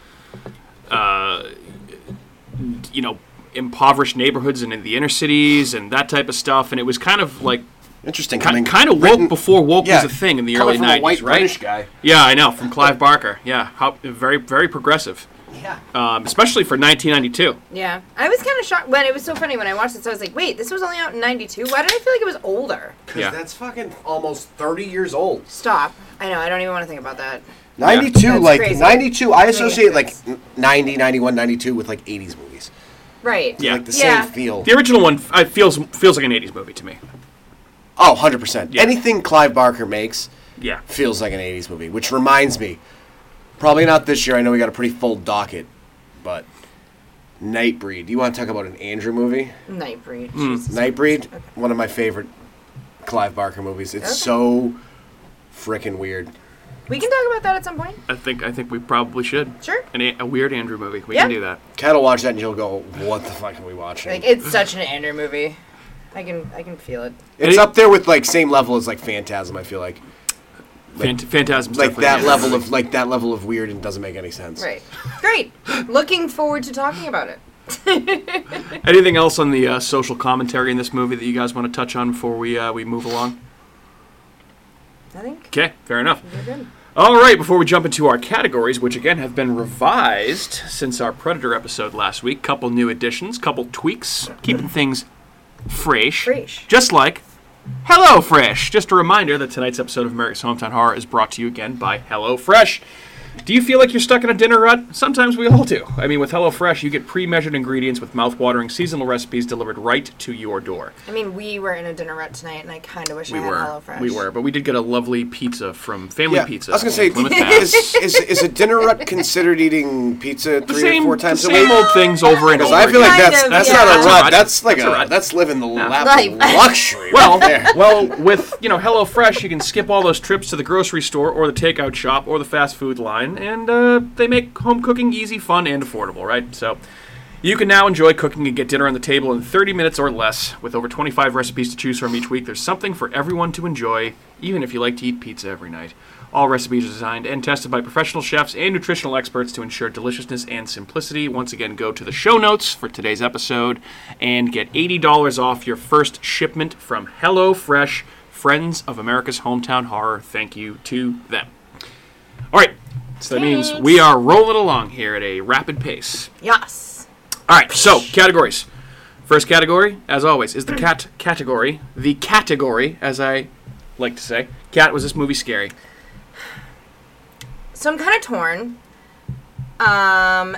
impoverished neighborhoods and in the inner cities and that type of stuff, and it was kind of like Interesting. kind of woke written- before woke yeah, was a thing in the coming early from 90s, a white right? British guy. Yeah, I know, from Clive Barker. Yeah, very very progressive. Yeah. Especially for 1992. Yeah. I was kind of shocked when it was so funny when I watched it. So I was like, wait, this was only out in 92? Why did I feel like it was older? Because Yeah. that's fucking almost 30 years old. Stop. I know. I don't even want to think about that. 92, That's like, crazy. 92, I associate, like, sense. 90, 91, 92 with, like, 80s movies. Right. Yeah. Like the same feel. The original one feels like an 80s movie to me. Oh, 100%. Yeah. Anything Clive Barker makes Yeah. feels like an 80s movie, which reminds me, probably not this year. I know we got a pretty full docket, but Nightbreed. Do you want to talk about an Andrew movie? Nightbreed. Hmm. Jesus. Nightbreed, one of my favorite Clive Barker movies. It's so freaking weird. We can talk about that at some point. I think we probably should. Sure. A weird Andrew movie. We Yeah. can do that. Kat will watch that and you'll go, what the fuck are we watching? Like, it's such an Andrew movie. I can feel it. It's up there with like same level as like Phantasm, I feel like. Phantasm's Like definitely that an level Andrew of like that level of weird and doesn't make any sense. Right. Great. Looking forward to talking about it. movie. Anything else on the social commentary in this movie that you guys want to touch on before we move along? I think Okay, fair enough. we're good. All right, before we jump into our categories, which again have been revised since our Predator episode last week, couple new additions, couple tweaks, keeping things fresh. Fresh. Just like Hello Fresh. Just a reminder that tonight's episode of America's Hometown Horror is brought to you again by Hello Fresh. Do you feel like you're stuck in a dinner rut? Sometimes we all do. I mean, with HelloFresh, you get pre-measured ingredients with mouth-watering seasonal recipes delivered right to your door. I mean, we were in a dinner rut tonight, and I kind of wish I We had were, HelloFresh. but we did get a lovely pizza from Family Yeah, Pizza. I was gonna say, in Plymouth, Mass. is a dinner rut considered eating pizza the 3 same, or 4 times the a same week? old things over and Because over I feel like again. that's Kind that's of, not yeah. a That's a rut. rut. That's like That's a rut. that's living the lap Life. of luxury. Well, right there. well, with HelloFresh, you can skip all those trips to the grocery store or the takeout shop or the fast food line, and they make home cooking easy, fun, and affordable, right? So you can now enjoy cooking and get dinner on the table in 30 minutes or less. With over 25 recipes to choose from each week, there's something for everyone to enjoy, even if you like to eat pizza every night. All recipes are designed and tested by professional chefs and nutritional experts to ensure deliciousness and simplicity. Once again, go to the show notes for today's episode and get $80 off your first shipment from HelloFresh, friends of America's Hometown Horror. Thank you to them. All right, so that means we are rolling along here at a rapid pace. Yes. All right, so categories. First category, as always, is the category. The category, as I like to say. Kat, was this movie scary? So I'm kind of torn. I'm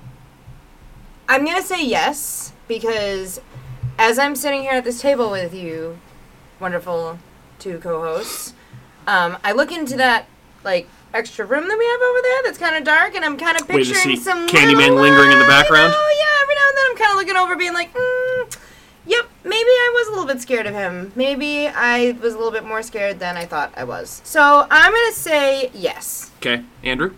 going to say yes, because as I'm sitting here at this table with you, wonderful two co-hosts, I look into that, like, extra room that we have over there that's kind of dark, and I'm kind of Wait to picturing see some Candyman little, lingering in the background? Oh, yeah, every now and then I'm kind of looking over being like, yep, maybe I was a little bit scared of him. Maybe I was a little bit more scared than I thought I was. So I'm going to say yes. Okay, Andrew?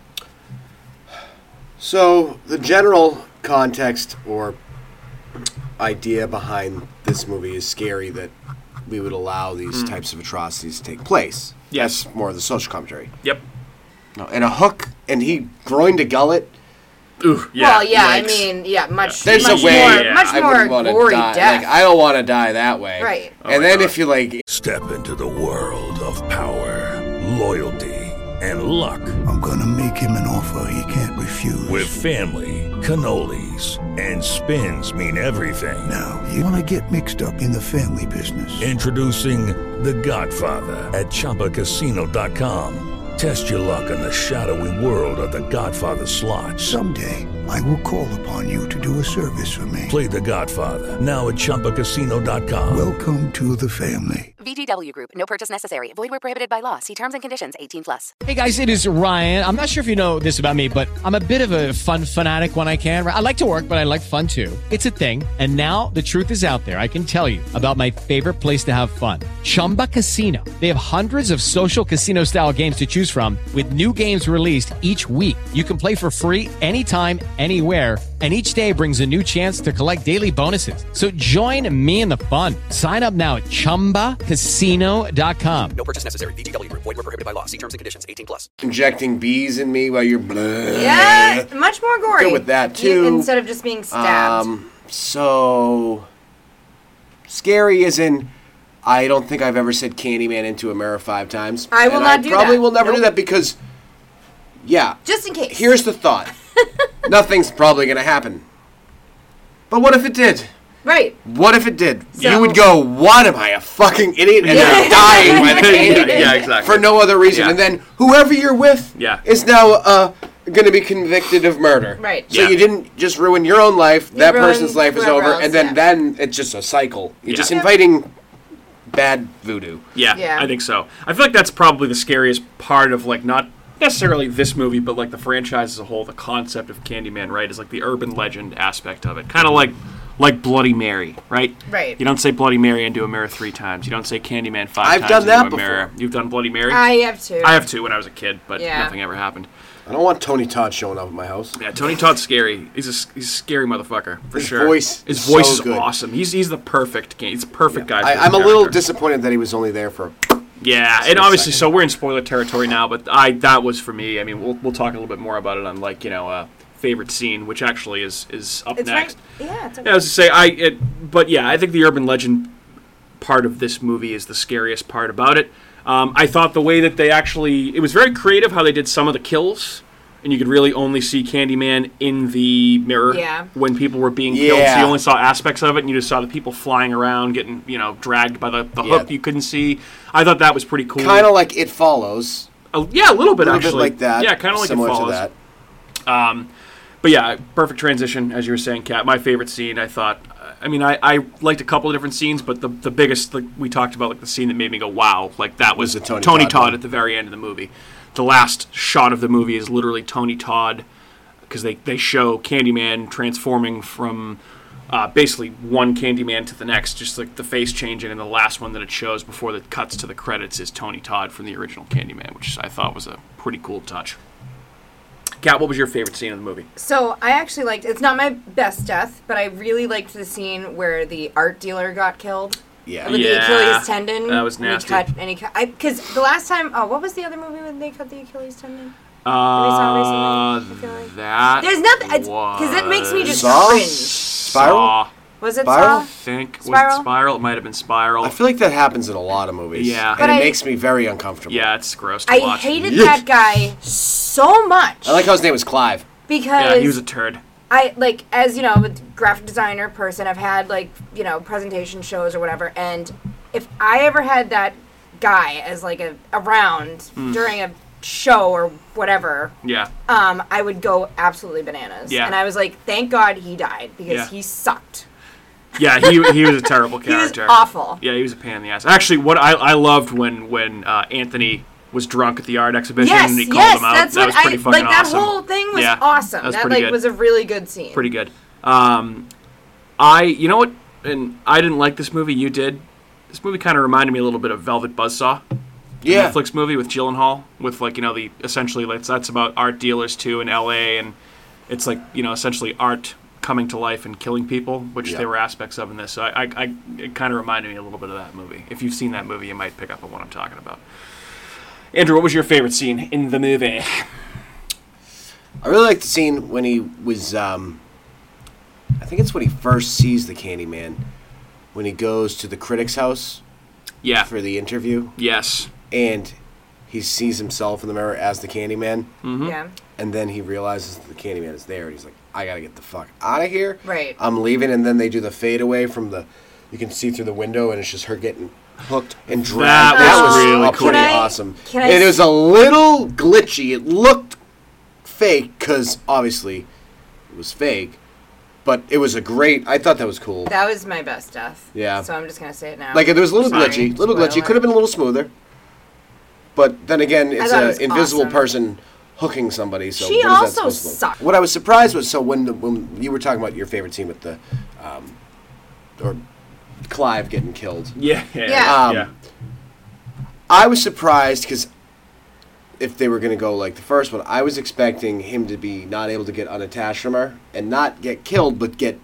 So the general context or idea behind this movie is scary that we would allow these types of atrocities to take place. Yes. That's more of the social commentary. Yep. No, and a hook, and he groin to gullet. Ooh, yeah. Well, yeah, yikes. I mean, yeah, much, There's much a way more, much I more wouldn't want to gory die. death. Like, I don't want to die that way. Right. Oh And my then God. if you like, Step into the world of power, loyalty, and luck. I'm gonna make him an offer he can't refuse. With family, cannolis, and spins mean everything. Now, you wanna get mixed up in the family business. Introducing The Godfather at ChumbaCasino.com. Test your luck in the shadowy world of The Godfather slot. Someday, I will call upon you to do a service for me. Play The Godfather now at ChumbaCasino.com. Welcome to the family. VGW Group. No purchase necessary. Void where prohibited by law. See terms and conditions. 18+. Hey guys, it is Ryan. I'm not sure if you know this about me, but I'm a bit of a fun fanatic when I can. I like to work, but I like fun too. It's a thing. And now the truth is out there. I can tell you about my favorite place to have fun. Chumba Casino. They have hundreds of social casino style games to choose from with new games released each week. You can play for free anytime, anywhere. And each day brings a new chance to collect daily bonuses. So join me in the fun. Sign up now at ChumbaCasino.com. No purchase necessary. VGW Group. Void where prohibited by law. See terms and conditions. 18+. injecting bees in me while you're Yeah, much more gory. Good with that, too. Instead of just being stabbed. So scary as in I don't think I've ever said Candyman into a mirror 5 times. I will And not do that. probably will never do Nope. that because, yeah. Just in case. Here's the thought. Nothing's probably going to happen. But what if it did? Right. What if it did? So- You would go, what am I, a fucking idiot? And you're dying by the Candyman. Yeah, exactly. For no other reason. Yeah. And then whoever you're with Yeah. is now going to be convicted of murder. Right. So Yeah. you didn't just ruin your own life. That ruined person's life is whoever over, else, and then it's just a cycle. You're just Yeah. inviting bad voodoo. Yeah, Yeah. I think so. I feel like that's probably the scariest part of, like, not necessarily this movie, but, like, the franchise as a whole, the concept of Candyman, right, is, like, the urban legend aspect of it. Kind of like Bloody Mary, right? Right. You don't say Bloody Mary into a mirror 3 times. You don't say Candyman 5 I've times done that into a mirror. before. You've done Bloody Mary? I have too. I have too when I was a kid, but Yeah. nothing ever happened. I don't want Tony Todd showing up at my house. Yeah, Tony Todd's scary. He's a scary motherfucker, for His sure. voice His is voice so is good. awesome. He's the perfect he's the perfect guy. for this I'm a little character. disappointed that he was only there for. Yeah, Just and a obviously, second. so we're in spoiler territory now, but that was for me. I mean, we'll talk a little bit more about it on, like, favorite scene, which actually is up It's next. right. Yeah, it's okay. Yeah, I was to say but yeah, I think the urban legend part of this movie is the scariest part about it. I thought the way that it was very creative how they did some of the kills, and you could really only see Candyman in the mirror Yeah. when people were being killed. So Yeah. you only saw aspects of it, and you just saw the people flying around, getting dragged by the hook you couldn't see. I thought that was pretty cool. Kind of like It Follows. Yeah, a little bit A little actually. bit like that. Yeah, kind of like It similar Follows. to that. But yeah, perfect transition, as you were saying, Kat. My favorite scene, I thought, I liked a couple of different scenes, but the biggest, like we talked about, like the scene that made me go, wow, like that was The Tony Tony Todd Todd one. at the very end of the movie. The last shot of the movie is literally Tony Todd, because they show Candyman transforming from basically one Candyman to the next, just like the face changing, and the last one that it shows before it cuts to the credits is Tony Todd from the original Candyman, which I thought was a pretty cool touch. Kat, what was your favorite scene of the movie? So I actually liked. It's not my best death, but I really liked the scene where the art dealer got killed. Yeah. With the Achilles tendon. That was nasty. Because the last time, what was the other movie when they cut the Achilles tendon? saw recently, I feel like. That There's nothing, because it makes me just Saw? cringe. Spiral? Saw. Was it Spiral? Saw? I think Spiral? was it Spiral? It might have been Spiral. I feel like that happens in a lot of movies. Yeah. And But it I- makes me very uncomfortable. Yeah, it's gross to I watch. hated that guy so much. I like how his name was Clive. because Yeah, he was a turd. I like, as you know, with graphic designer person, I've had like, presentation shows or whatever, and if I ever had that guy as like around during a show or whatever, Yeah. I would go absolutely bananas. Yeah. And I was like, thank God he died because Yeah. he sucked. Yeah, he was a terrible He was character. awful. Yeah, he was a pain in the ass. Actually, what I loved when Anthony was drunk at the art exhibition Yes, and he called yes, him out. that's that what was pretty I fucking like. That awesome. whole thing was Yeah, awesome. that was That pretty like good. was a really good scene. Pretty good. You know what? And I didn't like this movie. You did. This movie kind of reminded me a little bit of Velvet Buzzsaw. Yeah. Netflix movie with Gyllenhaal, with like the essentially like that's about art dealers too in L.A. and it's like essentially art coming to life and killing people, which Yeah. there were aspects of in this. So it kind of reminded me a little bit of that movie. If you've seen that movie, you might pick up on what I'm talking about. Andrew, what was your favorite scene in the movie? I really like the scene when he was, I think it's when he first sees the Candyman, when he goes to the critic's house Yeah. for the interview, Yes. and he sees himself in the mirror as the Candyman, Yeah. and then he realizes the Candyman is there, and he's like, I gotta get the fuck out of here. Right. I'm leaving, and then they do the fade away from you can see through the window, and it's just her getting hooked and dragged. That was really cool. pretty Can I- awesome. can I And it s- was a little glitchy. It looked fake, because obviously it was fake, but it was I thought that was cool. That was my best death. Yeah. So I'm just gonna say it now. Like, it was a little Sorry. glitchy. Spoiler. Could have been a little smoother. But then again, it's thought it an was invisible awesome. person hooking somebody. So She what is that also supposed to look? sucked. What I was surprised was, so when you were talking about your favorite scene with the, or Clive getting killed, Yeah. Yeah. I was surprised because if they were going to go like the first one, I was expecting him to be not able to get unattached from her and not get killed, but get,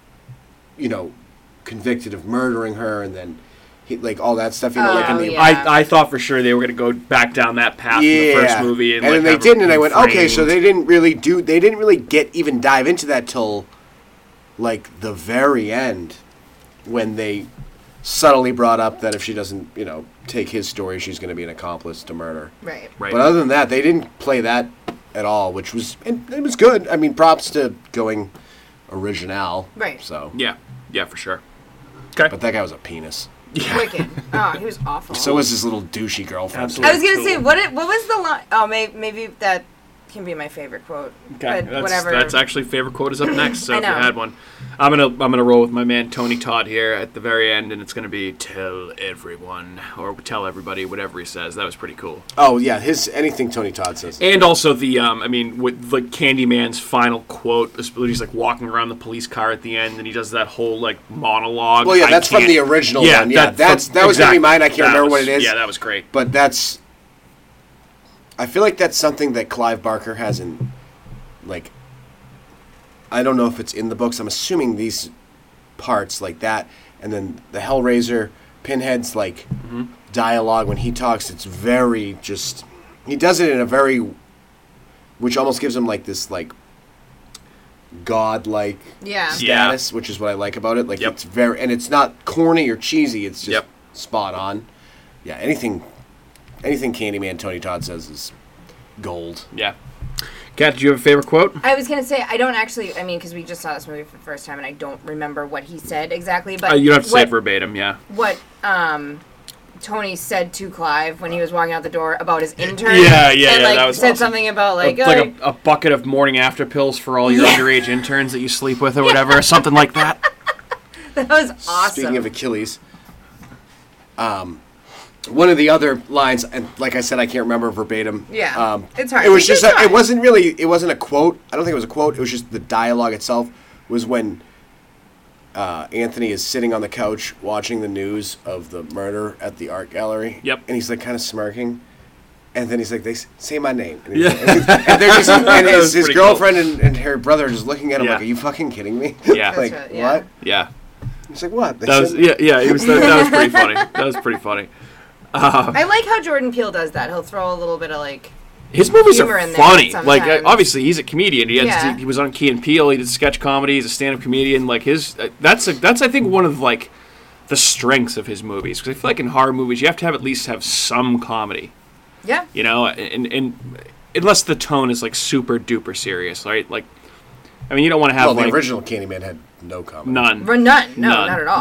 convicted of murdering her, and then like all that stuff. Like in the yeah. I thought for sure they were going to go back down that path in the first movie, and then like, they have didn't, and her I went, okay, so framed. they didn't really even dive into that till like the very end, when they subtly brought up that if she doesn't, take his story, she's going to be an accomplice to murder. Right. Right. But other than that, they didn't play that at all, which was, and it was good. I mean, props to going original. Right. So, Yeah, for sure. Okay. but that guy was a penis. Wicked. Oh, he was awful. So was his little douchey girlfriend. Absolutely. I was gonna say what was the line? Oh, maybe that can be my favorite quote. Okay, But whatever. that's actually favorite quote is up next. So I if you know. had one, I'm gonna roll with my man Tony Todd here at the very end, and it's gonna be tell everyone or tell everybody whatever he says. That was pretty cool. Oh yeah, anything Tony Todd says. And also the with like Candyman's final quote, he's like walking around the police car at the end, and he does that whole like monologue. Well, yeah, that's from the original one. Yeah, that was gonna be mine. I can't remember what it is. Yeah, that was great. But I feel like that's something that Clive Barker has in, like, I don't know if it's in the books. I'm assuming these parts like that, and then the Hellraiser, Pinhead's like dialogue when he talks. It's very just. He does it in a very, which almost gives him like this like god-like status, which is what I like about it. Like it's very, and it's not corny or cheesy. It's just spot on. Yeah, anything Candyman Tony Todd says is gold. Yeah. Kat, did you have a favorite quote? I was going to say, I don't actually, because we just saw this movie for the first time, and I don't remember what he said exactly, but... you don't have to say it verbatim, yeah. What Tony said to Clive when he was walking out the door about his intern. And, like, that was said awesome. something about, like... a bucket of morning after pills for all your underage interns that you sleep with or whatever, or something like that. That was awesome. Speaking of Achilles, one of the other lines, and like I said, I can't remember verbatim. Yeah, it's hard. It was just, it wasn't a quote. I don't think it was a quote. It was just the dialogue itself. Was when Anthony is sitting on the couch watching the news of the murder at the art gallery. Yep. And he's like kind of smirking, and then he's like, "They say my name." And, and they're just, and his girlfriend and her brother are just looking at him like, "Are you fucking kidding me?" Yeah. Like what? Yeah. He's like, "What?" That was that was pretty funny. That was pretty funny. I like how Jordan Peele does that. He'll throw a little bit of like his movies are in there funny. sometimes. Like obviously he's a comedian. He was on Key and Peele. He did sketch comedy. He's a stand-up comedian. Like that's I think one of like the strengths of his movies, because I feel like in horror movies you have to have at least have some comedy. Yeah. You know, and unless the tone is like super duper serious, right? Like, I mean, you don't want to have the original Candyman had no comedy. None. None. No, not at all.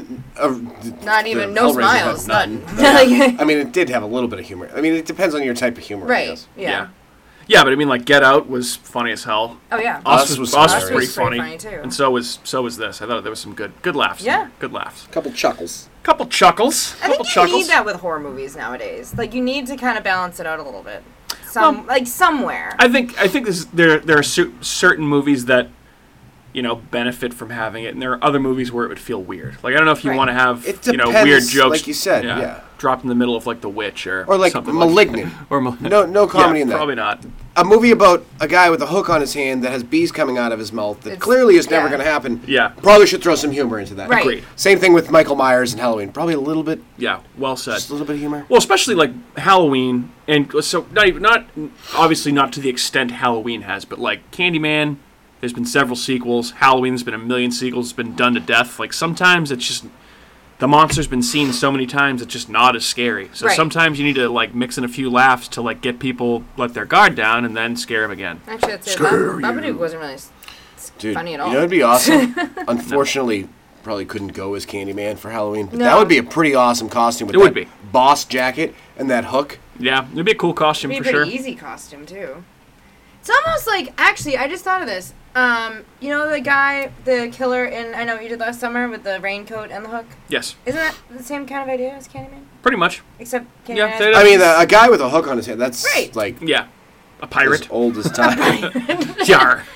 Not even no smiles. None. I mean, it did have a little bit of humor. I mean, it depends on your type of humor. Right. I guess. Yeah. Yeah, but I mean, like Get Out was funny as hell. Oh yeah. Us was pretty funny. Too. And so was this. I thought there was some good laughs. Yeah. Good laughs. Couple chuckles. I think you need that with horror movies nowadays. Like you need to kind of balance it out a little bit. Somewhere. I think there are certain movies that, you know, benefit from having it, and there are other movies where it would feel weird. Like I don't know if you want to have weird jokes, like you said, yeah, dropped in the middle of like The Witch or like something Malignant. Like no comedy in that. Probably not. A movie about a guy with a hook on his hand that has bees coming out of his mouth that clearly is never going to happen. Yeah, probably should throw some humor into that. Right. Agreed. Same thing with Michael Myers and Halloween. Probably a little bit. Yeah, well said. Just a little bit of humor. Well, especially like Halloween, and so not obviously not to the extent Halloween has, but like Candyman. There's been several sequels. Halloween's been a million sequels. It's been done to death. Like sometimes it's just the monster's been seen so many times it's just not as scary. So sometimes you need to like mix in a few laughs to like get people let their guard down and then scare them again. Actually, that's it. Babadook wasn't really funny at all. You know, it'd be awesome. Unfortunately, probably couldn't go as Candyman for Halloween, but that would be a pretty awesome costume with that boss jacket and that hook. Yeah, it'd be a cool costume for sure. It'd be a pretty easy costume too. It's almost like, actually, I just thought of this. You know the guy, the killer in I Know What You Did Last Summer with the raincoat and the hook? Yes. Isn't that the same kind of idea as Candyman? Pretty much. Except Candyman I mean, a guy with a hook on his head, that's like... Yeah. A pirate. As old as time. Yar.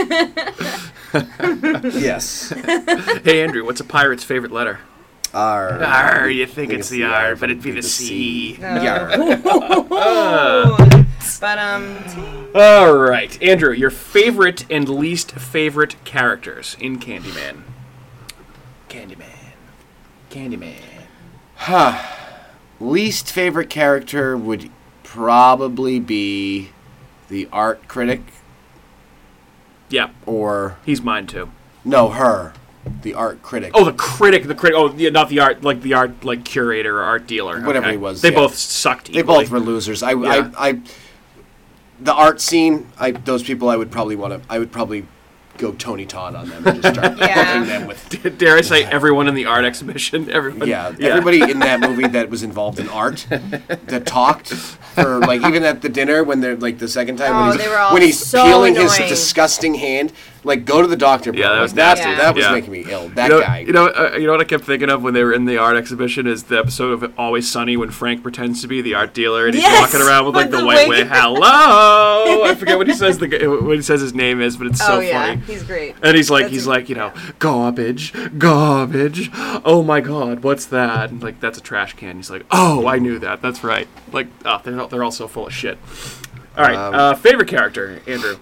Yes. Hey, Andrew, what's a pirate's favorite letter? R. R. You think it's the R, but it'd be the C. Yar. But, all right. Andrew, your favorite and least favorite characters in Candyman. Candyman. Huh. Least favorite character would probably be the art critic. Yeah. Or... He's mine, too. No, her. The art critic. Oh, the critic. Oh, yeah, not the art, like curator or art dealer. Whatever okay. he was. They both sucked equally. They both were losers. The art scene, those people I would probably go Tony Todd on them and just start poking them with Dare I say everyone in the art exhibition? Everybody in that movie that was involved in art that talked for like even at the dinner when they're like the second time when he's so peeling annoying. his disgusting hand, like go to the doctor. Bro. Yeah, that was nasty. nasty. That was Yeah. making me ill. That guy. You know what I kept thinking of when they were in the art exhibition is the episode of Always Sunny when Frank pretends to be the art dealer and he's walking around with like the white wig. Hello, I forget what he says. What he says his name is, but it's so funny. He's great. And he's like, garbage. Oh my God, what's that? And like, that's a trash can. He's like, oh, I knew that. That's right. Like, they're all so full of shit. All right, favorite character, Andrew.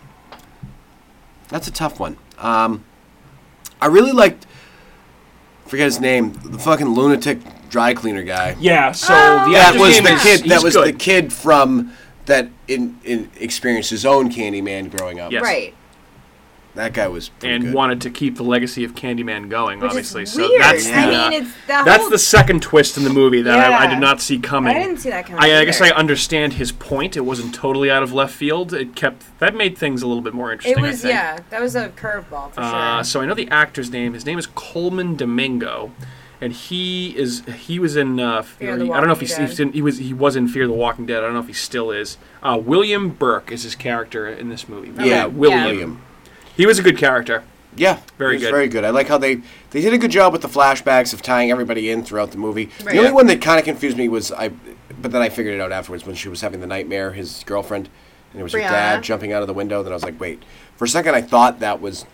That's a tough one. I really liked, forget his name, the fucking lunatic dry cleaner guy. Yeah. So that was the kid. That was the kid from that experienced his own Candyman growing up. Yes. Right. That guy was pretty and good. wanted to keep the legacy of Candyman going, Which obviously. is So weird. that's It's the second twist in the movie that I did not see coming. I didn't see that coming. I guess I understand his point. It wasn't totally out of left field. That made things a little bit more interesting. It was, I think. that was a curveball for sure. So I know the actor's name. His name is Coleman Domingo, and he was in. Fear the I don't know if Walking he was in Fear the Walking Dead. I don't know if he still is. William Burke is his character in this movie. Yeah, William. He was a good character. Yeah, very good. good. Very good. I like how they did a good job with the flashbacks of tying everybody in throughout the movie. Right. The only one that kind of confused me was but then I figured it out afterwards when she was having the nightmare, his girlfriend, and it was her dad jumping out of the window. Then I was like, wait. For a second, I thought that was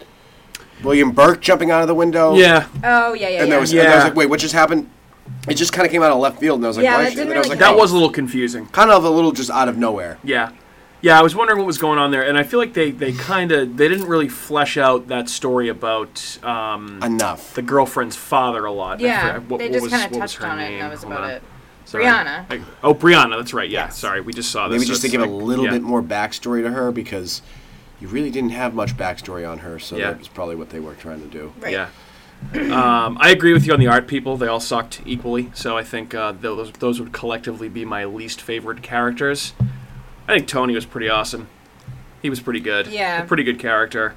William Burke jumping out of the window. Yeah. Oh yeah. And I was like, wait, what just happened? It just kind of came out of left field, and I was like, Yeah, why? that didn't I was really like, That was a little confusing. kind of a little just out of nowhere. Yeah. Yeah, I was wondering what was going on there, and I feel like they didn't really flesh out that story about enough the girlfriend's father a lot. Yeah, What they just was- kind of what was touched her on it, name? and that was Hold about on. it. Sorry. Brianna. Brianna, that's right. Yeah, Yes. sorry, we just saw this. Maybe just to So give a it's little yeah. bit more backstory to her, because you really didn't have much backstory on her, so Yeah. that was probably what they were trying to do. Right. Yeah. I agree with you on the art people. They all sucked equally, so I think those would collectively be my least favorite characters. I think Tony was pretty awesome. He was pretty good. Yeah. A pretty good character.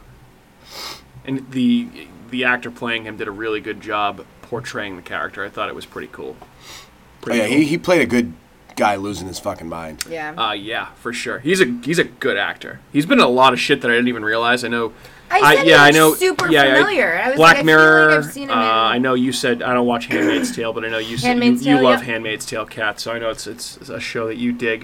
And the actor playing him did a really good job portraying the character. I thought it was pretty cool. Pretty cool. He played a good guy losing his fucking mind. Yeah. Yeah, for sure. He's a good actor. He's been in a lot of shit that I didn't even realize. I know. I know. Super familiar. I was Black like, Mirror. I feel like I've seen him in... I know you said I don't watch *Handmaid's Tale*, but I know you said Handmaid's you Tale, love yep. *Handmaid's Tale*, Kat. So I know it's a show that you dig.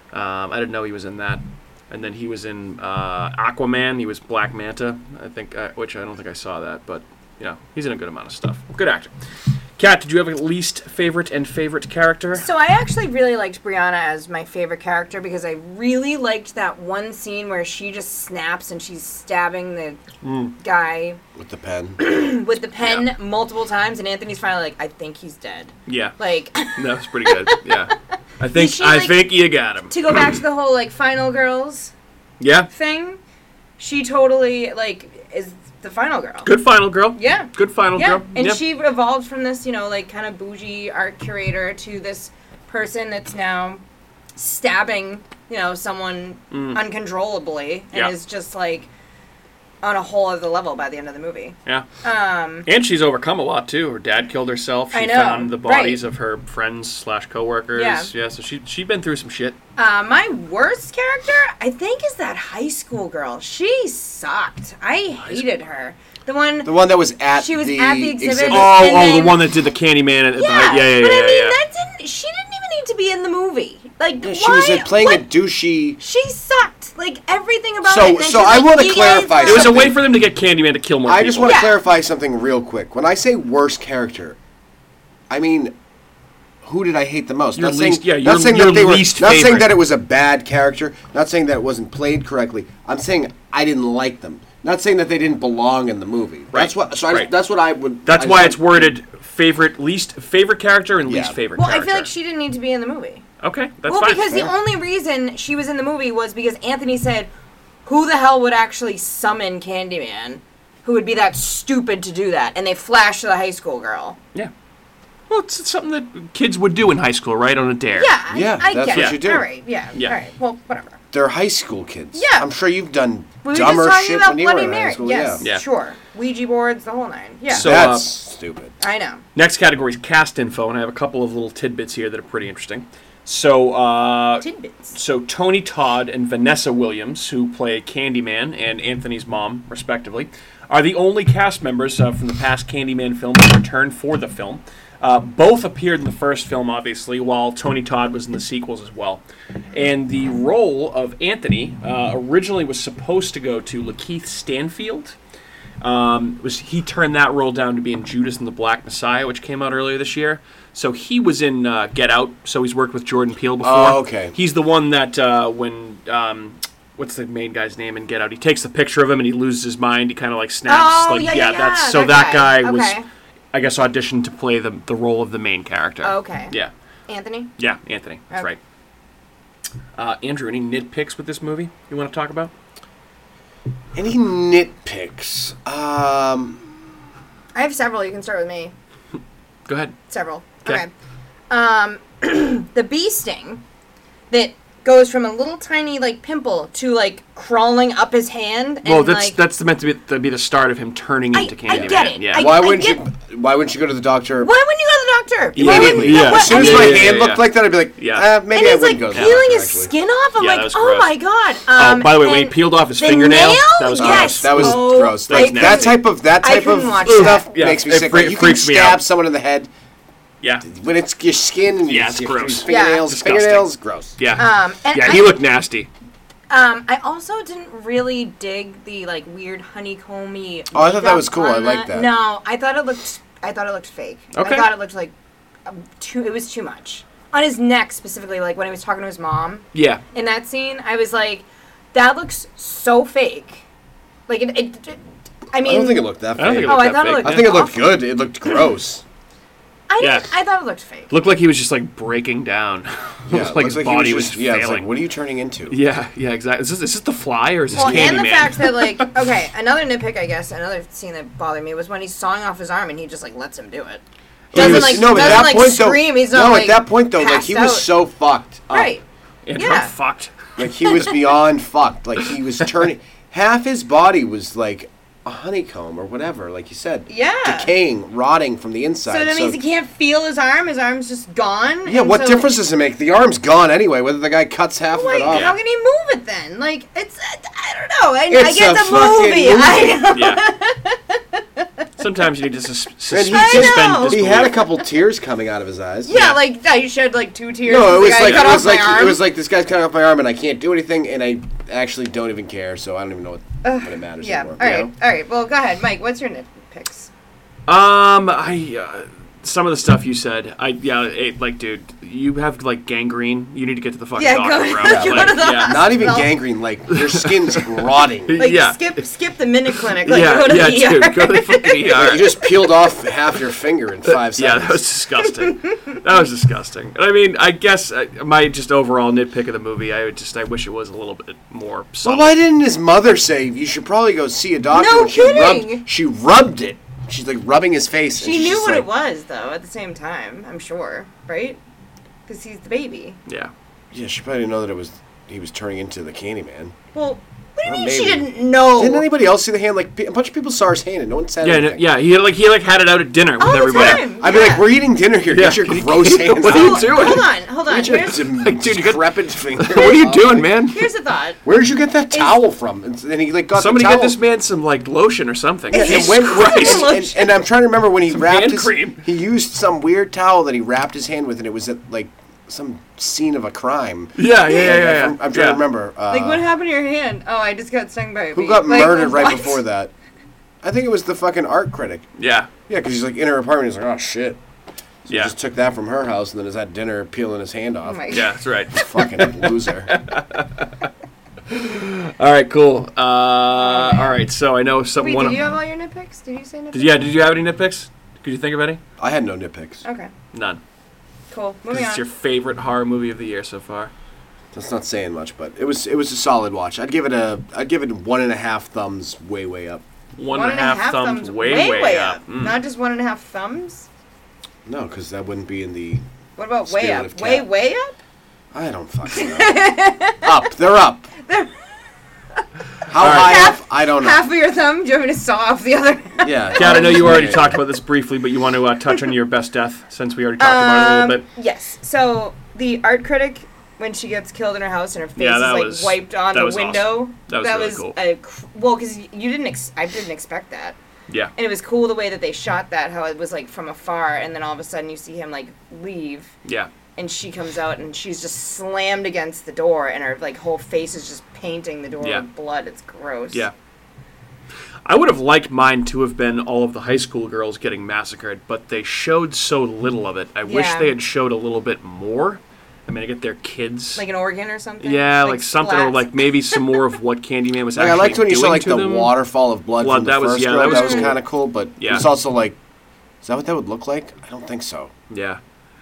I didn't know he was in that. And then he was in Aquaman. He was Black Manta, I think, which I don't think I saw that, but he's in a good amount of stuff. Good actor. Kat, did you have a least favorite and favorite character? So I actually really liked Brianna as my favorite character because I really liked that one scene where she just snaps and she's stabbing the guy With the pen. with the pen multiple times, and Anthony's finally like, I think he's dead. Yeah. Like, That was pretty good. Yeah. I think she, like, think you got him. to go back to the whole like final girls Yeah. thing, she totally like is the final girl. Good final girl. Yeah. Good final Yeah, girl. and Yep. she evolved from this, like kind of bougie art curator to this person that's now stabbing, someone uncontrollably and Yeah. is just like on a whole other level by the end of the movie. Yeah. And she's overcome a lot too. Her dad killed herself. She I know, found the bodies right. of her friends / coworkers. Yeah. So she'd been through some shit. My worst character, I think, is that high school girl. She sucked. I hated her. The one that was at she was the at the exhibit. The one that did the Candyman. Yeah. Yeah. But I mean, she didn't even need to be in the movie. Like, Yeah, she was playing a douchey. She sucked. Like, everything about So- it. And so she's I like, wanna EA clarify It was a something. way for them to get Candyman to kill more people. I just want to clarify something real quick. When I say worst character, I mean, who did I hate the most? Your Not saying, least- yeah, not your- saying your that they were, least not saying favorite. that it was a bad character. Not saying that it wasn't played correctly. I'm saying I didn't like them. Not saying that they didn't belong in the movie. Right. That's what. So Right. that's what I would. That's why it's worded least favorite character and least favorite Well, I character. feel like she didn't need to be in the movie. Okay, that's Well, fine. because the only reason she was in the movie was because Anthony said, who the hell would actually summon Candyman? Who would be that stupid to do that? And they flashed to the high school girl. Yeah. Well, it's something that kids would do in high school, right? On a dare. Yeah, I that's get what it. you do. All right, yeah. Yeah. All right, well, whatever. they're high school kids. Yeah. I'm sure you've done We were dumber just talking shit about when you were Bloody in high Mary. school. Yes, Yeah. sure. Ouija boards, the whole nine. Yeah. So, That's stupid. I know. Next category is cast info, and I have a couple of little tidbits here that are pretty interesting. So, Tidbits. So Tony Todd and Vanessa Williams, who play Candyman and Anthony's mom, respectively, are the only cast members from the past Candyman film to return for the film. Both appeared in the first film, obviously, while Tony Todd was in the sequels as well. And the role of Anthony originally was supposed to go to Lakeith Stanfield. He turned that role down to be in Judas and the Black Messiah, which came out earlier this year. So he was in Get Out, so he's worked with Jordan Peele before. Oh, okay. He's the one that when... what's the main guy's name in Get Out? He takes the picture of him and he loses his mind. He kind of like snaps. Oh, like, yeah. That's so that guy was, Okay. I guess, auditioned to play the role of the main character. Okay. Yeah. Anthony? Yeah, Anthony. That's Okay. right. Andrew, any nitpicks with this movie you want to talk about? Any nitpicks? I have several. You can start with me. Go ahead. Several. Okay. The bee sting that goes from a little tiny like pimple to like crawling up his hand. And, Well, that's like, meant to be the start of him turning into Candyman. I get it. Yeah. Why wouldn't you go to the doctor? Why wouldn't you go to the doctor? Yeah, Why wouldn't you- yeah. what- As soon as I my mean, hand looked like that, I'd be like, Yeah. maybe and I he's like wouldn't go to the peeling doctor, his actually. skin off. I'm Yeah, that like, was oh gross. my god. Oh, by the way, when he and peeled off his the fingernail, nail? that was Yes. gross. That was Oh, gross. That was Like, that nasty. type of I couldn't watch stuff that. Yeah, makes me it sick. Like, you can freaks me stab out. someone in the head. Yeah. When it's your skin and Yeah, it's your gross. fingernails, Yeah. fingernails, gross. Yeah. And Yeah, he looked nasty. I also didn't really dig the like weird honeycomby. Oh, I thought that makeup was cool. I on liked that. No, I thought it looked fake. Okay. I thought it looked like it was too much on his neck specifically. Like when he was talking to his mom Yeah. in that scene, I was like, that looks so fake. Like I mean, I don't think it looked that I don't think fake. it looked I that thought it fake. looked I think it looked awful. good. It looked gross. Yeah. I thought it looked fake. Looked like he was just like breaking down. Yeah, Looked like looks his he body was just, yeah, it's failing. like, what are you turning into? Yeah, exactly. Is this the Fly or is this Well, Candyman? and the fact that like, okay, another nitpick, I guess, another scene that bothered me was when he's sawing off his arm and he just like lets him do it. Doesn't like no, at doesn't that like point, scream. though, He's not no, like at that point though, like passed he was out. so fucked up. Right. Andrew, Yeah. I'm fucked. Like he was beyond fucked. Like he was turning. Half his body was like a honeycomb or whatever, like you said. Yeah. Decaying, rotting from the inside. So that means he can't feel his arm. His arm's just gone. Yeah, and what so- difference does it make? The arm's gone anyway. Whether the guy cuts half of Like, it off. how can he move it then? Like, it's I don't know. I It's get a the fucking movie. movie. I know. Yeah. Sometimes you need to And suspend know. disbelief. he had a couple tears coming out of his eyes. Yeah, like you shed like 2 tears. No, it was The guy like cut it off was my like arm. it was like this guy's cutting off my arm and I can't do anything and I actually don't even care, so I don't even know what it matters Yeah. anymore. All you right. know? All right. Well, go ahead, Mike. What's your nitpicks? Some of the stuff you said, like, dude, you have like gangrene. You need to get to the fucking Yeah, doctor, go- bro. go Like, to the yeah. Not even No. gangrene, like your skin's rotting. Like Yeah. skip the minute clinic. Like Yeah, go to yeah, the dude, ER. go to the fucking ER. You just peeled off half your finger in 5 seconds. Yeah, that was disgusting. That was disgusting. I mean, I guess my just overall nitpick of the movie, I wish it was a little bit more Well, subtle. why didn't his mother say you should probably go see a doctor? No when kidding. She rubbed it. She's like rubbing his face. and She she's knew just what like, it was though. At the same time, I'm sure, right? Because he's the baby. Yeah. Yeah, she probably didn't know that he was turning into the Candyman. Well, what do you Well, mean she maybe. didn't know? Didn't anybody else see the hand? Like a bunch of people saw his hand and no one said Yeah, anything. yeah. He had it out at dinner with All the everybody. time. I'd be like, we're eating dinner here. Get Yeah. your gross hands What are you out. doing? Hold on. Here's, Like, dude, you got- decrepit finger. What are you doing, man? here's a thought. Where did you get that towel from? And then he like got Somebody the towel. get this man some like lotion or something. Yeah, and, Jesus when, Christ. and I'm trying to remember when he wrapped hand his. cream. He used some weird towel that he wrapped his hand with, and it was at like some scene of a crime. Yeah. I'm trying to Yeah. remember. Like, what happened to your hand? Oh, I just got stung by a bee. Who got Like, murdered right what? before that? I think it was the fucking art critic. Yeah. Yeah, because he's like in her apartment. He's like, oh shit. So Yeah. he just took that from her house, and then is at dinner peeling his hand Oh off. my Yeah, that's right. Fucking loser. All right, cool. All right, so I know Wait, someone. did you have all your nitpicks? Did you say nitpicks? Did you have any nitpicks? Could you think of any? I had no nitpicks. Okay, None. cool. 'Cause Moving it's on. your favorite horror movie of the year so far. That's not saying much, but it was a solid watch. I'd give it 1.5 thumbs, way up. One and a half thumbs, way up. Mm. Not just 1.5 thumbs. No, because that wouldn't be in the. What about Scale way of up? Way cat. way up? I don't fucking know. Up. They're up. How high up? I don't know. Half of your thumb? Do you want me to saw off the other half? Yeah. Kat, I know you already talked about this briefly, but you want to touch on your best death since we already talked about it a little bit. Yes. So the art critic, when she gets killed in her house and her face is wiped on the window. Awesome. That was really cool. Well, because you didn't. I didn't expect that. Yeah. And it was cool the way that they shot that, how it was like from afar, and then all of a sudden you see him like leave. Yeah. And she comes out and she's just slammed against the door, and her like whole face is just painting the door with blood. It's gross. Yeah. I would have liked mine to have been all of the high school girls getting massacred, but they showed so little of it. I wish they had showed a little bit more. I mean, I get their kids. Like an organ or something? Yeah, like something, or like maybe some more of what Candyman was actually doing. I liked when you saw like the them. waterfall of blood from the first girl. That was cool. kind of cool, but it was also like, is that what that would look like? I don't think so. Yeah.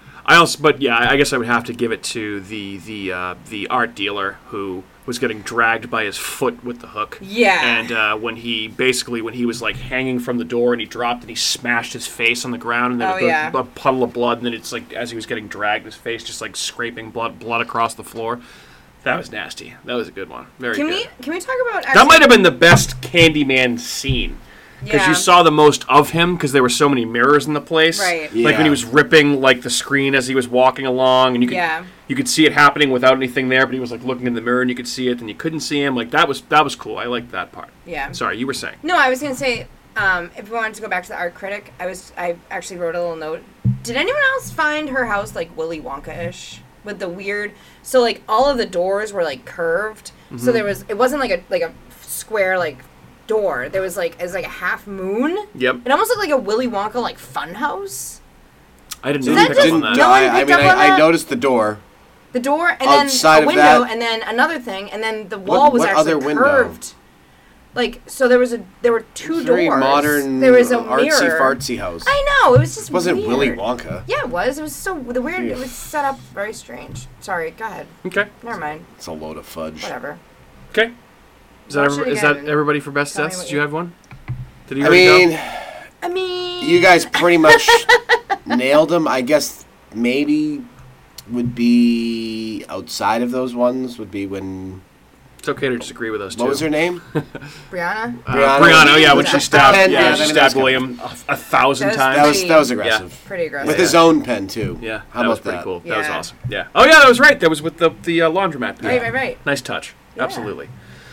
I guess I would have to give it to the art dealer who was getting dragged by his foot with the hook. Yeah. And when he was like hanging from the door and he dropped and he smashed his face on the ground and then a puddle of blood, and then it's like as he was getting dragged, his face just like scraping blood across the floor. That was nasty. That was a good one. Very good. Can we talk about that might have been the best Candyman scene. Because you saw the most of him because there were so many mirrors in the place. Right. Yeah. Like when he was ripping like the screen as he was walking along, and you could see it happening without anything there, but he was like looking in the mirror and you could see it and you couldn't see him. Like that was cool. I liked that part. Yeah. Sorry, you were saying. No, I was gonna say, if we wanted to go back to the art critic, I actually wrote a little note. Did anyone else find her house like Willy Wonka-ish? With the weird, so like all of the doors were like curved. Mm-hmm. So it wasn't like a square like door. There was like, it was like a half moon. Yep. It almost looked like a Willy Wonka like fun house. I didn't pick up on that. I noticed the door. The door, and then a window, and then another thing, and then the wall was actually curved. Like, so there were two doors. Very modern, there was a mirror. artsy-fartsy house. I know, it was just wasn't weird. Willy Wonka. Yeah, it was. It was so weird. It was set up very strange. Sorry, go ahead. Okay. Never mind. It's a load of fudge. Whatever. Okay. Is that everybody for best deaths? Did you have one? Did you I mean, you guys pretty much nailed them. I guess maybe would be outside of those ones would be when. It's okay to disagree with us too. What was her name? Brianna. Brianna. Yeah, when she stabbed. She stabbed William 1,000 times. That was aggressive. Yeah. Pretty aggressive. With his own pen too. Yeah, how about was pretty that? Cool. Yeah. That was awesome. Yeah. Oh yeah, that was right. That was with the laundromat. Right. Nice touch. Yeah. Absolutely.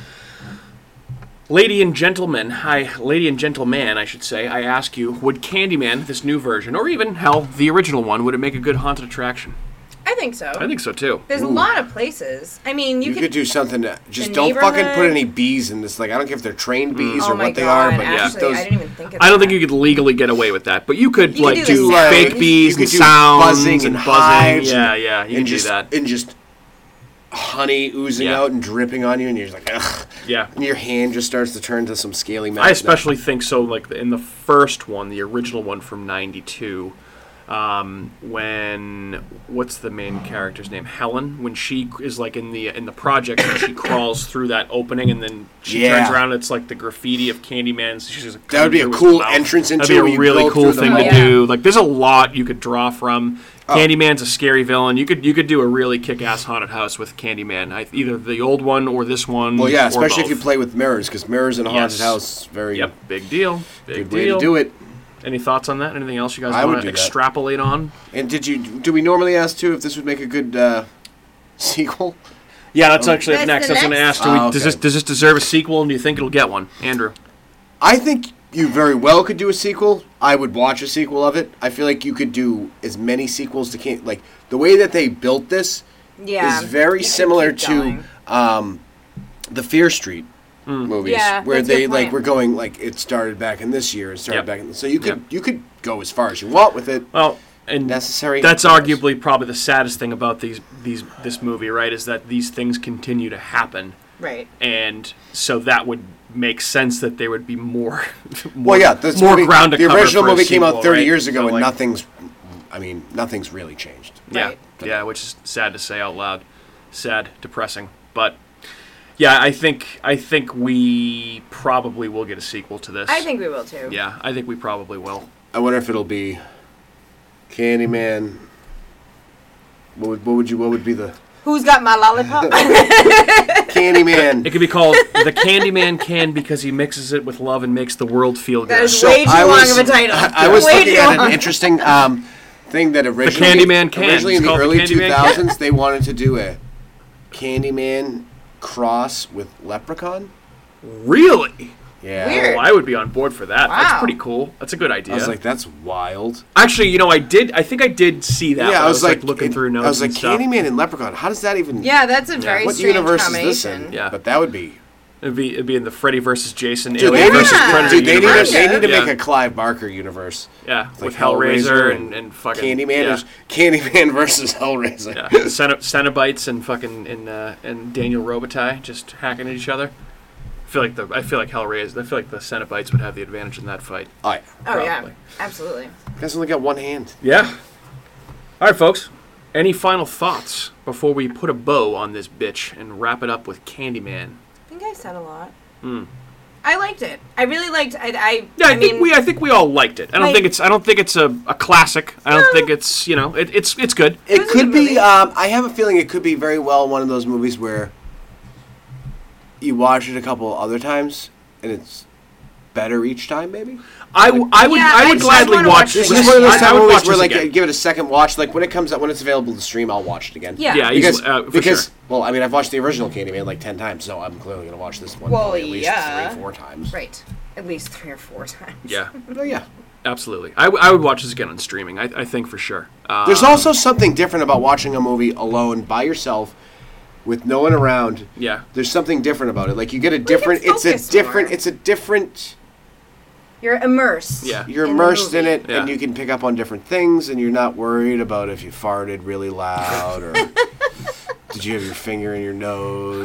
Lady and gentlemen, I should say, I ask you, would Candyman, this new version, or even, hell, the original one, would it make a good haunted attraction? I think so. I think so, too. There's a lot of places. I mean, you could do something that just don't fucking put any bees in this. Like, I don't care if they're trained bees or what they are, but actually, I didn't even think of that. I don't think you could legally get away with that, but you could, do fake bees and sounds buzzing and buzzing. Yeah, you can do that. And just honey oozing out and dripping on you, and you're just like, ugh. Yeah. And your hand just starts to turn to some scaly mess. I especially think so, like, in the first one, the original one from 92, when, what's the main character's name? Helen, when she is, like, in the project, and she crawls through that opening, and then she turns around, and it's, like, the graffiti of Candyman. She's like, that would be a cool entrance into it. That'd be a really cool thing to do. Like, there's a lot you could draw from. Candyman's a scary villain. You could do a really kick-ass haunted house with Candyman. Either the old one or this one. Well, yeah, or especially both. if you play with mirrors, because mirrors in a haunted house, big deal. Big deal. Way to do it. Any thoughts on that? Anything else you guys want to extrapolate on? And do we normally ask too if this would make a good sequel? Yeah, that's actually up next. I was going to ask. Okay. Does this deserve a sequel? And do you think it'll get one, Andrew? I think you very well could do a sequel. I would watch a sequel of it. I feel like you could do as many sequels to like the way that they built this is very similar to the Fear Street movies, where they like were going like it started back in this year, so you could go as far as you want with it. Well, and necessary. That's arguably probably the saddest thing about this movie, right? Is that these things continue to happen, right? And so that would make sense that there would be more. Well, yeah, ground to cover. The original movie came out 30 right? years ago, so and nothing's really changed. Yeah, yeah, which is sad to say out loud, sad, depressing, but. Yeah, I think we probably will get a sequel to this. I think we will too. Yeah, I think we probably will. I wonder if it'll be Candyman. What would be the Who's got my lollipop? Candyman. It could be called The Candyman Can because he mixes it with love and makes the world feel That good. is way too long of a title. I was Way looking too at long. an interesting thing that originally, Candyman Can. originally in It's the called early the Candyman 2000s, they wanted to do a Candyman cross with Leprechaun. Really? Yeah. Weird. Oh, I would be on board for that. That's Wow. pretty cool. That's a good idea. I was like, that's wild. Actually, you know, I think I did see that. Yeah, when I was like looking through notes. I was like, and stuff. Candyman and Leprechaun. How does that even? Yeah, that's a very What strange universe is combination. this in? Yeah. But that would be. It'd be in the Freddy versus Jason Dude, Alien they, versus Yeah. Predator dude, they universe. need to Yeah. make a Clive Barker universe. Yeah, Like with Hellraiser and fucking Candyman. Yeah. Candyman versus Hellraiser. Yeah, Cenobites and fucking and Daniel Robitaille just hacking at each other. I feel like Hellraiser. I feel like the Cenobites would have the advantage in that fight. Oh, yeah. Oh yeah, Probably. absolutely. You guys only got one hand. Yeah. All right, folks. Any final thoughts before we put a bow on this bitch and wrap it up with Candyman? I think I said a lot. I liked it. I really liked. I think we all liked it. I don't think it's a classic. I don't think it's it's good. It was a could good be. movie. I have a feeling it could be very well one of those movies where you watch it a couple other times and it's better each time. Maybe. I would just gladly wanna watch watch this. it This is one of those I type of would movies watch where this like again. give it a second watch. Like when it comes out, when it's available to stream, I'll watch it again. Yeah. Yeah, Because, for sure. well, I mean, I've watched the original Candyman like 10 times, so I'm clearly gonna watch this one Well, probably at least yeah. 3-4 times. right. At least 3 or 4 times. Yeah, Oh yeah. absolutely. I would watch this again on streaming. I think for sure. There's also something different about watching a movie alone by yourself with no one around. Yeah. There's something different about it. Like you get a different. can It's a focus different. more. It's a different. You're immersed. Yeah. You're in the immersed in movie. it, Yeah. and you can pick up on different things, and you're not worried about if you farted really loud or did you have your finger in your nose.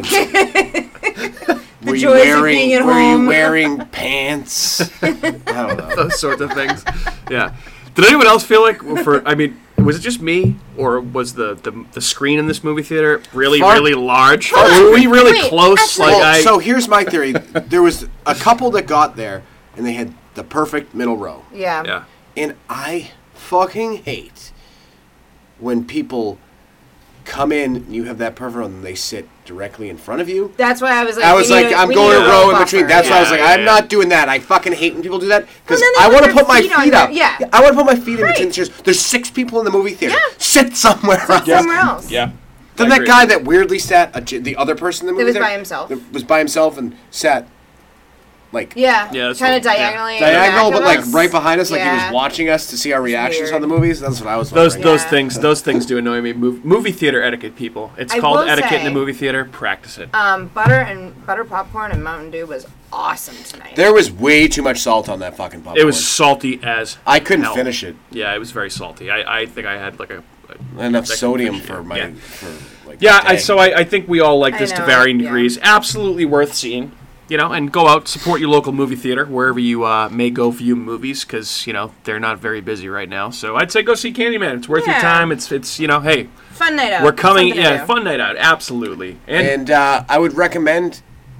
Were you joys of being at were home. you wearing pants? I don't know. Those sorts of things. Yeah. Did anyone else feel like was it just me, or was the screen in this movie theater really large? Or were we really Wait, close? actually- Like Well, so here's my theory. There was a couple that got there, and they had the perfect middle row. Yeah. yeah. And I fucking hate when people come in and you have that perfect row and they sit directly in front of you. That's why I was like. I was we like, need I'm we going need a row in buffer. between. That's why I was like, Yeah, I'm yeah. not doing that. I fucking hate when people do that because Well, then they I put want to their put my feet on feet their- up. yeah. I want to put my feet in Right. between chairs. There's 6 people in the movie theater. Yeah. Sit somewhere else. Somewhere else. Yeah. Then I that agree. guy that weirdly sat, the other person in the movie was theater, by himself. that was by himself and sat like Yeah. Yeah, that's Kind what- of diagonally. diagonal, back but of like us. right behind us, like he Yeah. was watching us to see our reactions weird. on the movies. That's what I was. Those wondering. those things do annoy me. Movie theater etiquette, people. It's I called will etiquette in say- the movie theater. Practice it. Butter popcorn and Mountain Dew was awesome tonight. There was way too much salt on that fucking popcorn. It was salty as I couldn't hell. finish it. Yeah, it was very salty. I think I had like a Enough like, sodium yeah. for my. Yeah. For, like, Yeah, a day. I think we all like I this to know, varying yeah. degrees. Absolutely worth seeing, and go out, support your local movie theater wherever you may go view movies, because they're not very busy right now. So I'd say go see Candyman. It's worth your Yeah. time. It's hey, Fun night out. we're coming. Something to Yeah, do. fun night out. Absolutely. And I would recommend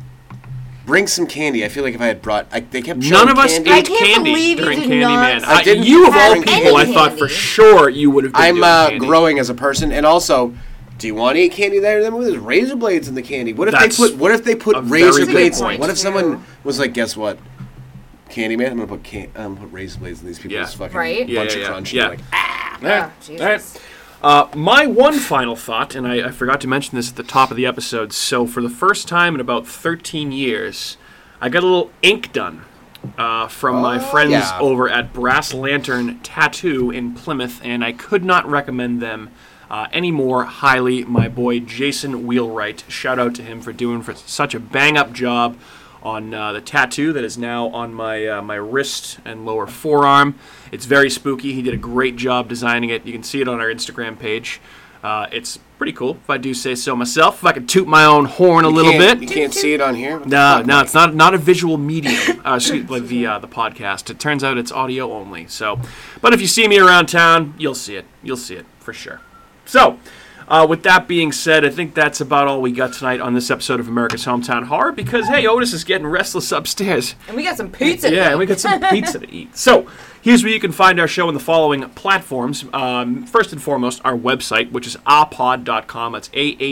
bring some candy. I feel like if I had brought, they kept showing none of us candy. I ate can't candy believe you during did not Candyman. I didn't You of all have people, I any thought for candy. sure you would have been I'm doing candy. growing as a person, and also, do you want to eat candy there? Then there's razor blades in the candy. What if That's What if they put a very razor good blades? point. What if someone Too. was like, guess what? Candyman, I'm gonna put razor blades in these people's Yeah. fucking Right? Yeah, bunch yeah, of yeah. crunch. Yeah. And like, All Oh, right. Jesus. My one final thought, and I forgot to mention this at the top of the episode, so for the first time in about 13 years, I got a little ink done from my friends yeah. over at Brass Lantern Tattoo in Plymouth, and I could not recommend them any more highly. My boy Jason Wheelwright, shout out to him for doing such a bang-up job on the tattoo that is now on my wrist and lower forearm. It's very spooky. He did a great job designing it. You can see it on our Instagram page. It's pretty cool, if I do say so myself. If I could toot my own horn a little you bit. can't see it on here. What the No, fuck? no, it's not a visual medium. Like the podcast. It turns out it's audio only. So, but if you see me around town, you'll see it. You'll see it for sure. So, with that being said, I think that's about all we got tonight on this episode of America's Hometown Horror. Because hey, Otis is getting restless upstairs. And we got some pizza. Yeah, today. and we got some pizza to eat. So, Here's where you can find our show on the following platforms. First and foremost, our website, which is ahpod.com. That's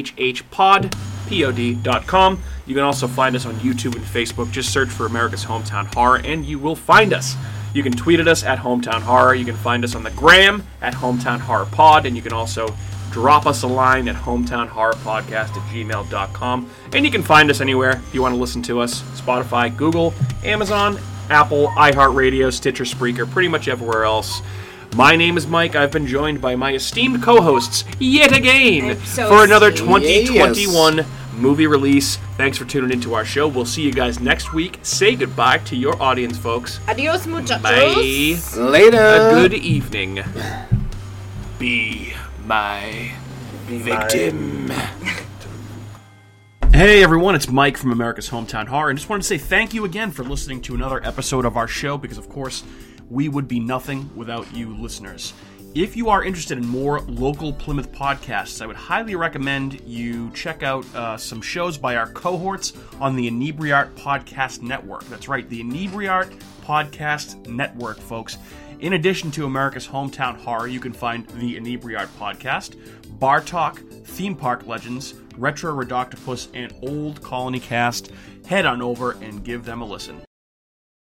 ahhpod.com. You can also find us on YouTube and Facebook. Just search for America's Hometown Horror, and you will find us. You can tweet at us at Hometown Horror. You can find us on the gram at Hometown Horror Pod, and you can also drop us a line at hometownhorrorpodcast@gmail.com. And you can find us anywhere if you want to listen to us. Spotify, Google, Amazon, Apple, iHeartRadio, Stitcher, Spreaker, pretty much everywhere else. My name is Mike. I've been joined by my esteemed co-hosts yet again for another 2021 movie release. Thanks for tuning into our show. We'll see you guys next week. Say goodbye to your audience, folks. Adios, muchachos. Bye. Later. A good evening. Be my victim. Hey everyone, it's Mike from America's Hometown Horror, and just wanted to say thank you again for listening to another episode of our show, because of course, we would be nothing without you listeners. If you are interested in more local Plymouth podcasts, I would highly recommend you check out some shows by our cohorts on the Inebriart Podcast Network. That's right, the Inebriart Podcast Network, folks. In addition to America's Hometown Horror, you can find the Inebriart Podcast, Bar Talk, Theme Park Legends, Retro Redoctopus, and Old Colony Cast. Head on over and give them a listen.